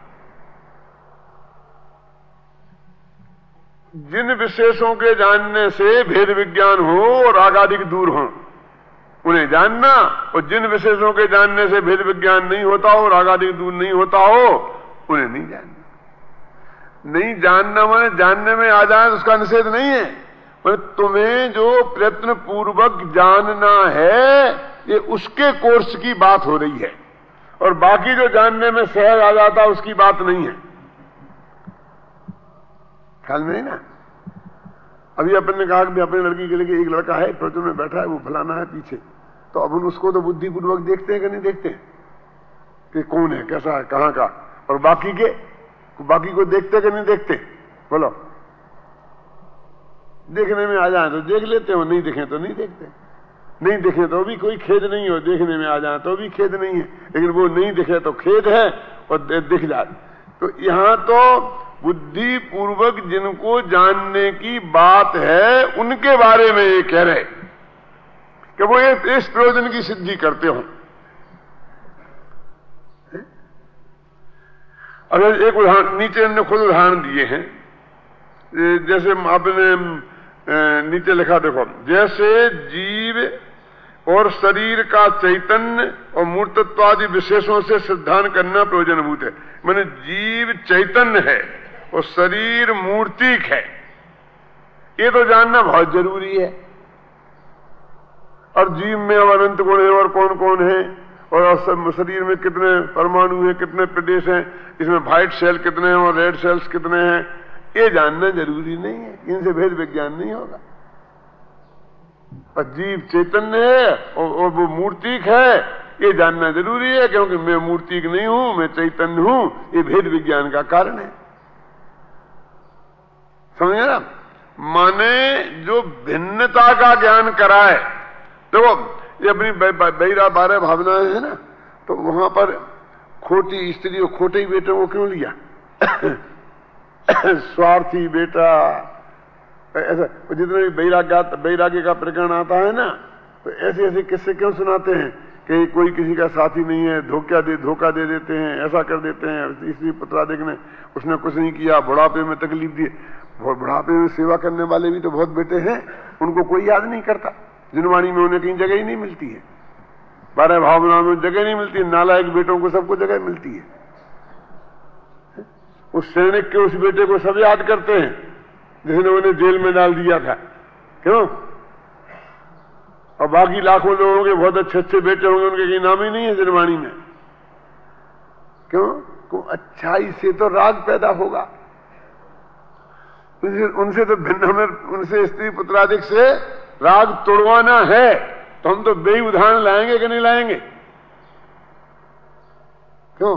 जिन विशेषों के जानने से भेद विज्ञान हो और रागादिक दूर हो उन्हें जानना, और जिन विशेषों के जानने से भेद विज्ञान नहीं होता हो, रागादिक दूर नहीं होता हो, उन्हें नहीं जानना। नहीं जानना माने जानने में आ जाए उसका निषेध नहीं है, पर तुम्हें जो प्रयत्न पूर्वक जानना है ये उसके कोर्स की बात हो रही है, और बाकी जो जानने में सहज आ जाता उसकी बात नहीं है। ख्याल में नहीं ना? अभी अपन ने कहा कि अपनी लड़की के लिए एक लड़का है प्रचुर में बैठा है, वो फलाना है पीछे, तो अपन उसको तो बुद्धिपूर्वक देखते हैं कि नहीं देखते कि कौन है, कैसा है, कहां का, और बाकी के बाकी को देखते कि नहीं देखते? बोलो। देखने में आ जाए तो देख लेते हो, नहीं देखें तो नहीं देखते। नहीं देखें तो भी कोई खेद नहीं हो, देखने में आ जाए तो भी खेद नहीं है, लेकिन वो नहीं दिखे तो खेद है और दिख जाए। तो यहां तो बुद्धि पूर्वक जिनको जानने की बात है उनके बारे में ये कह रहे कि वो इस प्रयोजन की सिद्धि करते हो। अगर एक उदाहरण नीचे हमने खुद उदाहरण दिए हैं, जैसे आपने नीचे लिखा देखो, जैसे जीव और शरीर का चैतन्य और मूर्तत्वादि विशेषों से सिद्धांत करना प्रयोजनभूत है। माने जीव चैतन्य है वो शरीर मूर्तिक है, ये तो जानना बहुत जरूरी है। और जीव में अब अनंत गुण है और कौन कौन है, और शरीर में कितने परमाणु हैं, कितने प्रदेश हैं, इसमें व्हाइट सेल कितने हैं और रेड सेल्स कितने हैं, ये जानना जरूरी नहीं है। इनसे भेद विज्ञान नहीं होगा। और जीव चैतन्य है और, और वो मूर्तिक है, ये जानना जरूरी है, क्योंकि मैं मूर्तिक नहीं हूं, मैं चैतन्य हूं। ये भेद विज्ञान का कारण है। समझ ना? माने जो भिन्नता का ज्ञान कराए। देखो ये अपनी बहिरा बारह भावनाएं है ना, तो वहां पर खोटी स्त्री और खोटे ही बेटे को क्यों लिया? स्वार्थी बेटा, ऐसा जितने भी वैराग्य वैराग्य का प्रकरण आता है ना, तो ऐसे ऐसे किस्से क्यों सुनाते हैं कि कोई किसी का साथी नहीं है, धोखा दे धोखा दे देते हैं, ऐसा कर देते हैं। इसी पुत्रादिक ने उसने कुछ नहीं किया, बुढ़ापे में तकलीफ दी। बुढ़ापे में सेवा करने वाले भी तो बहुत बेटे हैं, उनको कोई याद नहीं करता। जिनवाणी में उन्हें कहीं जगह ही नहीं मिलती है, बारह भावनाओं में जगह नहीं मिलती है। नालायक बेटों को सबको जगह मिलती है। उस सैनिक के उस बेटे को सब याद करते हैं जिसने उन्हें जेल में डाल दिया था, क्यों? और बाकी लाखों लोगों के बहुत अच्छे अच्छे बेटे होंगे, उनके कहीं नाम ही नहीं है जिनवाणी में, क्यों? को अच्छाई से तो राग पैदा होगा। उनसे तो भिन्न, हमें उनसे स्त्री पुत्रादिक से राग तोड़वाना है, तो हम तो बेही उदाहरण लाएंगे कि नहीं लाएंगे? क्यों?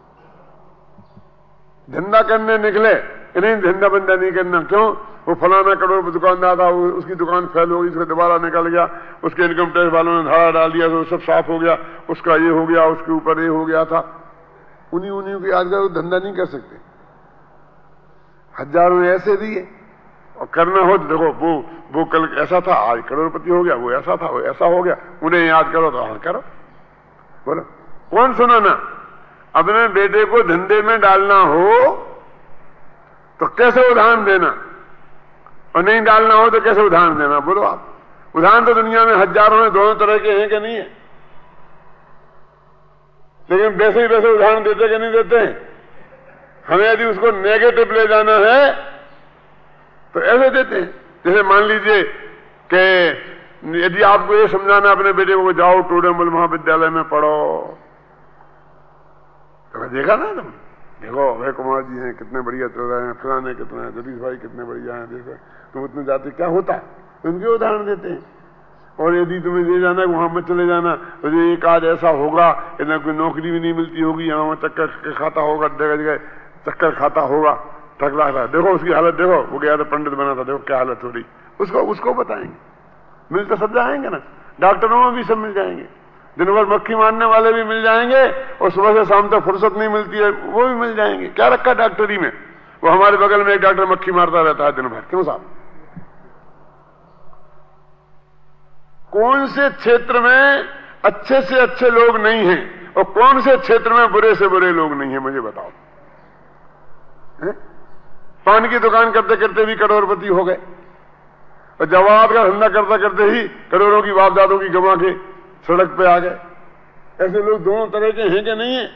धंधा करने निकले, इन्हें धंधा बंदा नहीं करना, क्यों? वो फलाना करोड़ दुकानदार था, उसकी दुकान फेल हो गई, उसका दोबारा निकल गया, उसके इनकम टैक्स वालों ने धारा डाल दिया, तो सब साफ हो गया, उसका ये हो गया, उसके ऊपर ये हो गया था। उन्हीं उन्हीं की आज वो धंधा नहीं कर सकते। हजारों ऐसे दिए, और करना हो तो देखो वो वो कल ऐसा था, आज करोड़पति हो गया, वो ऐसा था, वो ऐसा हो गया, उन्हें याद करो तो हाँ करो। बोलो कौन सुनाना? अपने बेटे को धंधे में डालना हो तो कैसे उदाहरण देना, और नहीं डालना हो तो कैसे उदाहरण देना? बोलो आप। उदाहरण तो दुनिया में हजारों हैं, दोनों तरह के हैं कि नहीं है, लेकिन वैसे ही वैसे उदाहरण देते कि नहीं देते हैं? हमें यदि उसको नेगेटिव ले जाना है तो ऐसे देते हैं। जैसे मान लीजिए कि यदि आपको ये समझाना अपने बेटे को, जाओ टोडरमल महाविद्यालय में पढ़ो, तो देखा ना तुम, देखो अभय कुमार जी हैं कितने बढ़िया चल रहे हैं, फलाने कितने हैं, जगदीश भाई कितने बढ़िया हैं, देखो तुम इतने जाते क्या होता, उनके उदाहरण देते हैं। और यदि तुम्हें ले जाना वहां मत चले जाना, तो जो एक आज ऐसा होगा, इतना कोई नौकरी भी नहीं मिलती होगी, यहाँ चक्कर खाता होगा, जगह जगह चक्कर खाता होगा, टकला था, देखो उसकी हालत देखो, वो गया था पंडित बना था, देखो क्या हालत हो रही, उसको उसको बताएंगे। मिल तो सब जाएंगे ना, डॉक्टरों में भी सब मिल जाएंगे, दिन भर मक्खी मारने वाले भी मिल जाएंगे, और सुबह से शाम तक फुर्सत नहीं मिलती है वो भी मिल जाएंगे। क्या रखा डॉक्टरी में? वो हमारे बगल में एक डॉक्टर मक्खी मारता रहता है दिन भर, क्यों साहब? कौन से क्षेत्र में अच्छे से अच्छे लोग नहीं हैं और कौन से क्षेत्र में बुरे से बुरे लोग नहीं हैं, मुझे बताओ। है? पान की दुकान करते करते भी करोड़पति हो गए, और जवाब का धंधा करते करते ही करोड़ों की वापदादों की गवा के सड़क पे आ गए। ऐसे लोग दोनों तरह के हैं कि नहीं है?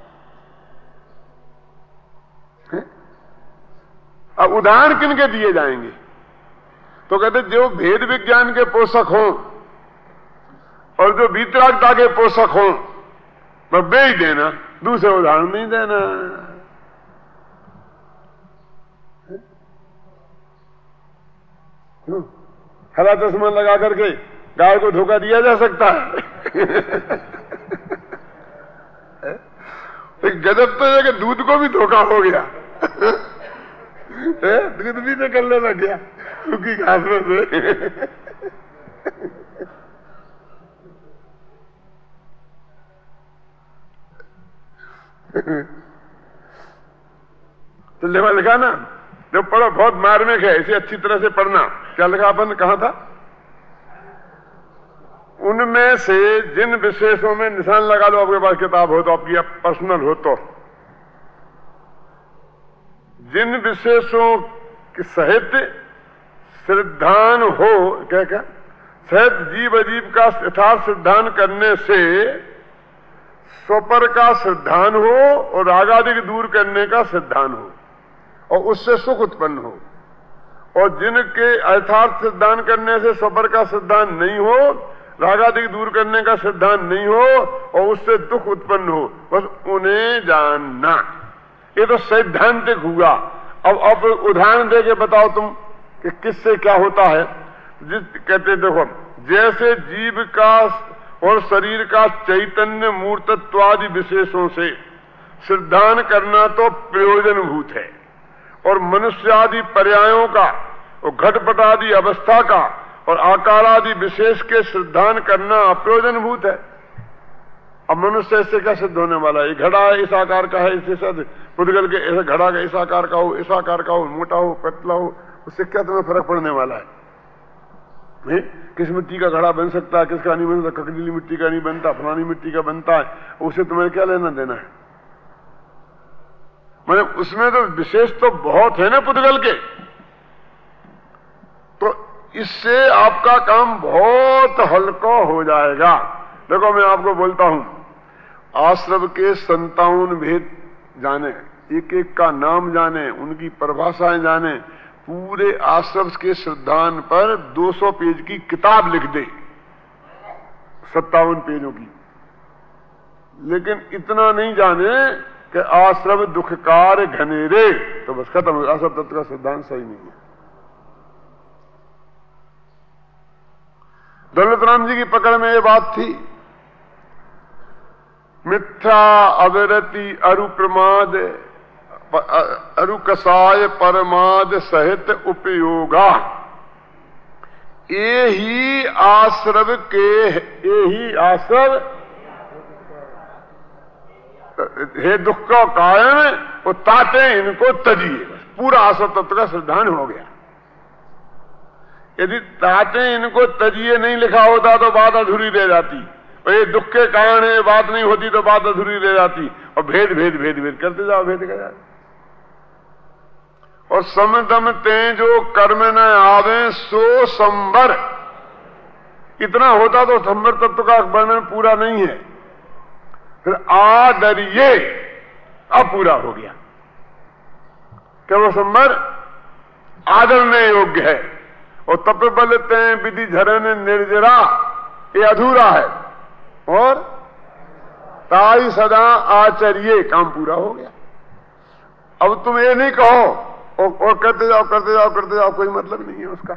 है? अब उदाहरण किनके दिए जाएंगे? तो कहते जो भेद विज्ञान के पोषक हों और जो वीतरागता के पोषक हों, वह बे ही देना, दूसरे उदाहरण नहीं देना। हरा चश्मा लगा करके गाय को धोखा दिया जा सकता है? गजब तो है कि दूध को भी धोखा हो गया, दूध भी निकलने लग गया सूखी घास में से। तो लिखा लिखा ना, जब पढ़ो बहुत मार्मिक है, इसे अच्छी तरह से पढ़ना। क्या लिखा अपन कहा था? उनमें से जिन विशेषों में निशान लगा लो, आपके पास किताब हो तो, आपकी पर्सनल हो तो, जिन विशेषों के सहित सिद्धांत हो, क्या क्या सहित जीव अजीब का यथार्थ सिद्धांत करने से स्वपर का सिद्धांत हो और रागादि दूर करने का सिद्धांत हो। और उससे सुख उत्पन्न हो, और जिनके अर्थार्थ सिद्धांत करने से सबर का सिद्धांत नहीं हो, रागादि दूर करने का सिद्धांत नहीं हो और उससे दुख उत्पन्न हो, बस उन्हें जानना। ये तो सैद्धांतिक हुआ। अब अब उदाहरण दे के बताओ तुम कि किससे क्या होता है। जिस कहते देखो, जैसे जीव का और शरीर का चैतन्य मूर्तत्वादि विशेषों से सिद्धांत करना तो प्रयोजनभूत है, और मनुष्य आदि पर्यायों का और घटपट आदि अवस्था का और आकार आदि विशेष के सिद्धांत करना अप्रयोजनभूत है। अब मनुष्य इससे क्या सिद्ध होने वाला है? ये घड़ा इस आकार का है, इससे सिद्ध पुद्गल के ऐसा घड़ा का इस आकार का हो, इस आकार का हो, मोटा हो, पतला हो, उससे क्या तुम्हें फर्क पड़ने वाला है? नहीं? किस मिट्टी का घड़ा बन सकता है, किसका नहीं बन सकता, ककड़ीली मिट्टी का नहीं बनता, फलानी मिट्टी का बनता है, उसे तुम्हें क्या लेना देना है? मतलब उसमें तो विशेष तो बहुत है ना पुद्गल के, तो इससे आपका काम बहुत हल्का हो जाएगा। देखो मैं आपको बोलता हूं, आश्रम के संतावन भेद जाने, एक एक का नाम जाने, उनकी परिभाषाएं जाने, पूरे आश्रम के सिद्धांत पर दो सौ पेज की किताब लिख दे, सत्तावन पेजों की, लेकिन इतना नहीं जाने कि आश्रम दुखकार घनेरे, तो बस खत्म हो। आश्रम तत्व का सिद्धांत सही नहीं है। दौलत राम जी की पकड़ में ये बात थी, मिथ्या अविरति अरु प्रमाद अरु कसाय परमाद सहित उपयोगा, ये ही आश्रव के, ये ही आश्रव हे दुख का कारण, वो ताते इनको तजिए। पूरा आश्रव तत्व का सिद्धांत हो गया। यदि ताते इनको तजिए नहीं लिखा होता तो बात अधूरी रह जाती, और ये दुख के कारण ये बात नहीं होती तो बात अधूरी रह जाती, और भेद भेद भेद भेद करते जाओ, भेद कर जाओ। और समदम ते जो कर्म न आवे सो संबर, इतना होता तो संबर तत्व का वर्णन पूरा नहीं है। फिर आदरिये, अब पूरा हो गया। क्या वो संबर आदरने योग्य है, और तप बल ते विधि झरन निर्जरा, ये अधूरा है, और ताई सदा आचर्य, काम पूरा हो गया। अब तुम ये नहीं कहो और, और करते जाओ करते जाओ करते जाओ, कोई मतलब नहीं है उसका।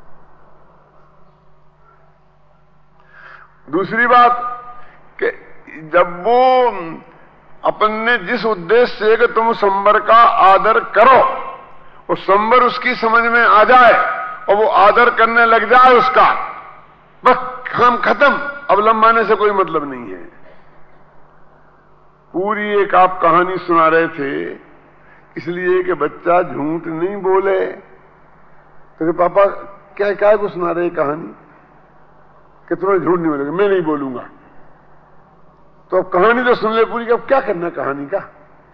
दूसरी बात कि जब वो अपन ने जिस उद्देश्य से कि तुम संबर का आदर करो, वो संबर उसकी समझ में आ जाए और वो आदर करने लग जाए उसका, बस काम खत्म। अब लंबाने से कोई मतलब नहीं है। पूरी एक आप कहानी सुना रहे थे, इसलिए कि बच्चा झूठ नहीं बोले। तो पापा क्या क्या को सुना रहे कहानी कि तुम्हें झूठ नहीं बोलेगा? मैं नहीं बोलूंगा। तो अब कहानी तो सुन ले पूरी, अब क्या करना कहानी का?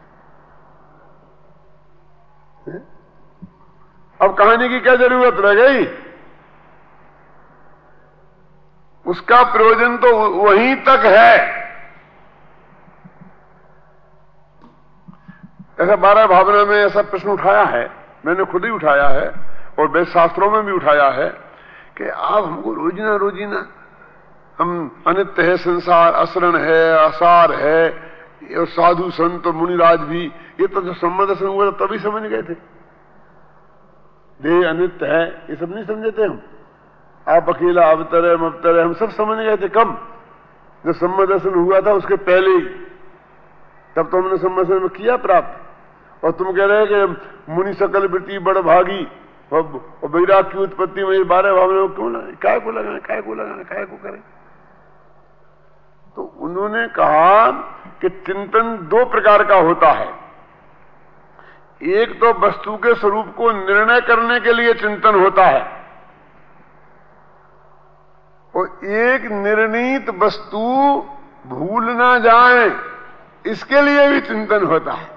है? अब कहानी की क्या जरूरत रह गई? उसका प्रयोजन तो वहीं तक है। ऐसा बारह भावना में ऐसा प्रश्न उठाया है, मैंने खुद ही उठाया है और वेद शास्त्रों में भी उठाया है कि आप हमको रोजीना रोजीना हम अनित्य है, संसार असरण है, असार है, और साधु संत मुनिराज भी, ये तो जो सम्मदर्शन हुआ तभी समझ गए थे। देह अनित्य है, ये सब नहीं समझे थे हम। आप अकेला अवतरे मवतरे, हम सब समझ गए थे। कब? जब सम्मदर्शन हुआ था उसके पहले ही, तब तो हमने सम्मदर्शन में किया प्राप्त। और तुम कह रहे हैं कि मुनि सकल वृत्ति बड़ भागी, और वैराग की उत्पत्ति में बारह भावना क्यों लगाए? काय को लगाए, काय को लगाए, काय को करें? तो उन्होंने कहा कि चिंतन दो प्रकार का होता है। एक तो वस्तु के स्वरूप को निर्णय करने के लिए चिंतन होता है, और एक निर्णीत वस्तु भूल ना जाए इसके लिए भी चिंतन होता है।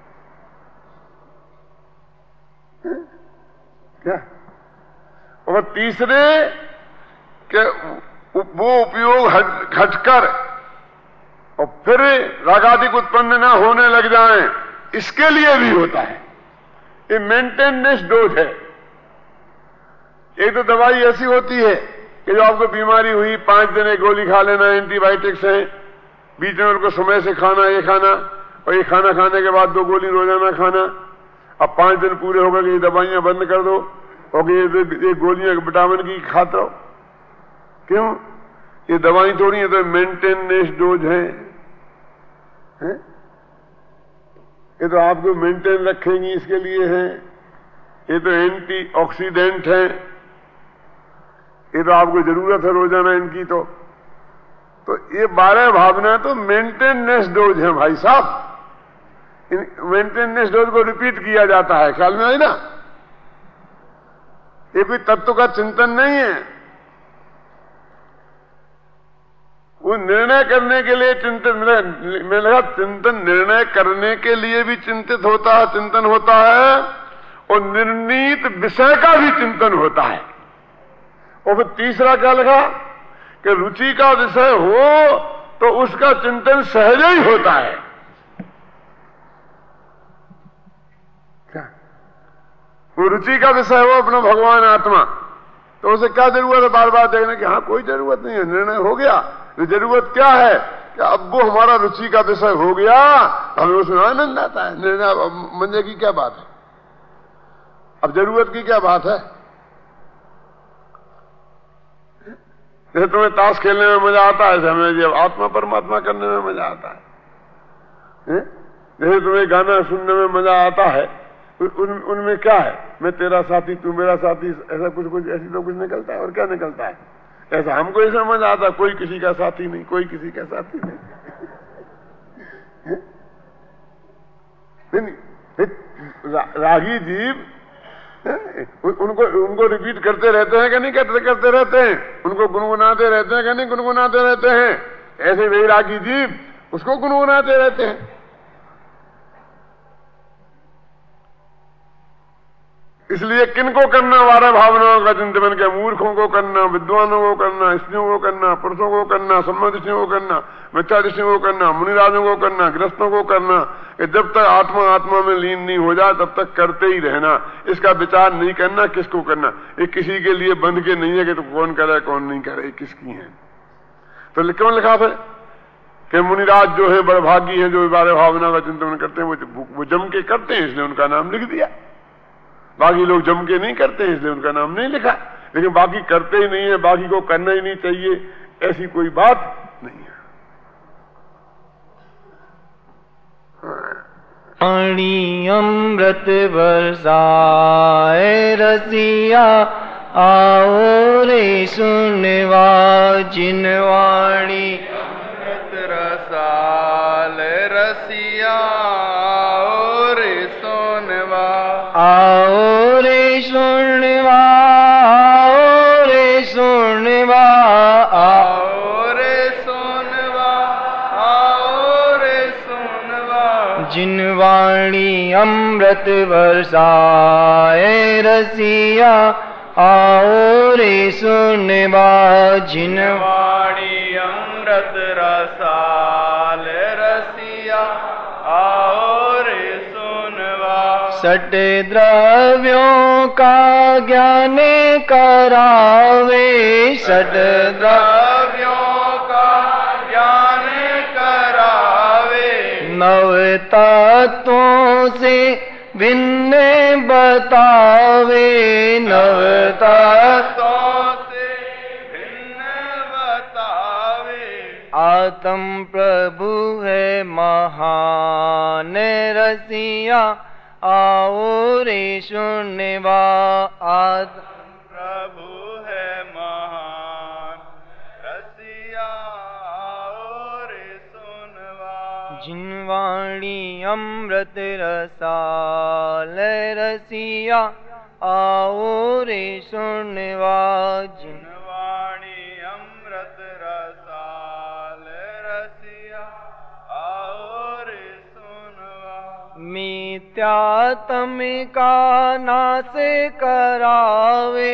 क्या? और तीसरे के वो उपयोग घटकर और फिर रागादिक उत्पन्न ना होने लग जाएं, इसके लिए भी होता है। ये मेंटेनेंस डोज है। एक तो दवाई ऐसी होती है कि जो आपको बीमारी हुई, पांच दिन एक गोली खा लेना, एंटीबायोटिक्स है, बीच में उनको समय से खाना, ये खाना, और ये खाना खाने के बाद दो गोली रोजाना खाना। अब पांच दिन पूरे हो गए कि ये दवाइयां बंद कर दो और ये, ये गोलियां विटामिन की खाते रहो। क्यों? ये दवाई थोड़ी है, तो मेंटेनेंस डोज है, है? ये तो आपको मेंटेन रखेंगी, इसके लिए है। ये तो एंटी ऑक्सीडेंट है, ये तो आपको जरूरत है रोजाना इनकी। तो तो ये बारह भावनाएं तो मेंटेनेंस डोज है भाई साहब। मेंटेनेंस डोज को रिपीट किया जाता है, ख्याल में आई ना? ये कोई तत्व का चिंतन नहीं है। वो निर्णय करने के लिए चिंतन, मैंने लगा चिंतन निर्णय करने के लिए भी चिंतित होता है, चिंतन होता है, और निर्णीत विषय का भी चिंतन होता है। और फिर तीसरा क्या लगा कि रुचि का विषय हो तो उसका चिंतन सहज ही होता है। क्या? वो रुचि का विषय हो अपना भगवान आत्मा, तो उसे क्या जरूरत है बार बार देखने की? हाँ, कोई जरूरत नहीं है, निर्णय हो गया। तो जरूरत क्या है कि अब वो हमारा रुचि का विषय हो गया, हमें उसमें आनंद आता है। निर्णय मनने की क्या बात है? अब जरूरत की क्या बात है? जैसे तुम्हें ताश खेलने में मजा आता है, ऐसे हमें जब आत्मा परमात्मा करने में मजा आता है। जैसे तुम्हें गाना सुनने में मजा आता है, उन, उनमें क्या है? मैं तेरा साथी, तू मेरा साथी, ऐसा कुछ कुछ ऐसी तो कुछ निकलता है। और क्या निकलता है? ऐसा हमको ऐसा मजा आता, कोई किसी का साथी नहीं, कोई किसी का साथी नहीं। नहीं, नहीं रा, रागी जीव उनको उनको रिपीट करते रहते हैं कि नहीं करते करते रहते हैं? उनको गुनगुनाते रहते हैं कि नहीं गुनगुनाते रहते हैं? ऐसे वैरागी जीव उसको गुनगुनाते रहते हैं। इसलिए किनको करना बारह भावनाओं का चिंतन? क्या? मूर्खों को करना, विद्वानों को करना, स्त्रियों को करना, पुरुषों को करना, सम्मत ऋषियों को करना, मिथ्या ऋषियों को करना, मुनिराजों को करना, गृहस्थों को करना। जब तक आत्मा आत्मा में लीन नहीं हो जाए तब तक करते ही रहना। इसका विचार नहीं करना किसको करना। ये किसी के लिए बंध के नहीं है कि तो कौन करे कौन नहीं करे, किसकी है। तो क्यों लिखा था कि मुनिराज जो है बड़भागी है, जो बारह भावना का चिंतन करते हैं, वो वो जम के करते हैं, इसलिए उनका नाम लिख दिया। बाकी लोग जम के नहीं करते हैं, इसलिए उनका नाम नहीं लिखा। लेकिन बाकी करते ही नहीं है, बाकी को करना ही नहीं चाहिए, ऐसी कोई बात नहीं है। वाणी अमृत बरसाए रसिया, आओ रे सुनवा जिन वाणी अमृत रसाल रसिया, आओ रे सुनवा, आओ रे सुनवा, आओ रे सुनवा, आओ रे सुनवा, आओ रे सुनवा, जिन वाणी अमृत बरसाए रसिया, आओ रे सुनवा, जिन वाणी अमृत रसाल रसिया, आओ रे सुनवा, सट द्रव्यों का ज्ञान करावे, सट द्रव्यों का ज्ञान करावे, नव तत्वों से भिन्न बतावे, नव तत्वों से भिन्न बतावे, आत्म प्रभु है महान रसिया, आओ रे सुनवा, आत्म प्रभु है महान रसिया, आओ रे सुनवा, जिन वाणी अमृत रसाल रसिया, आओ रे सुनवा, जिन वाणी अमृत रसाल रसिया, आओ रे सुनवा, मिथ्यात्म का नाश करावे,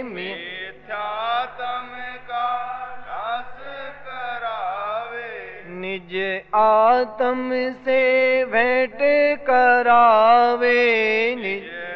मिथ्यात्म का नाश करावे, निज आत्म से भेंट करावे, निज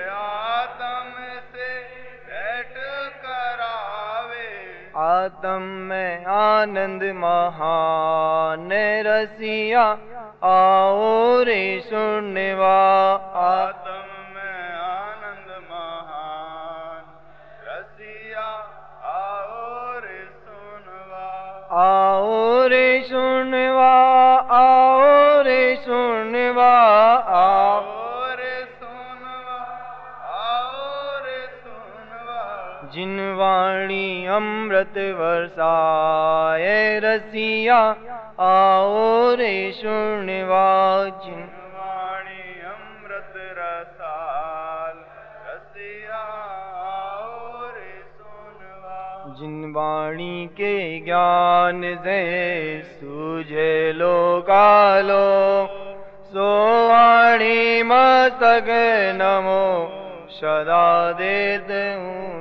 आत्म में आनंद महान रसिया आओ रे सुनवा। आत्म में आनंद महान रसिया आओ रे सुनवा। आओ रे सुनवा आओ रे सुनवा आओ रे सुनवा आओ रे सुनवा। जिन वाणी अमृत वर्षाए रसिया आओ रे सुनवा। जिन वाणी अमृत रसाल रसिया आओ रे सुनवा। जिन वाणी के ज्ञान से सूझे लोकालो सो वाणी मस्तक नमो सदा देत हूँ।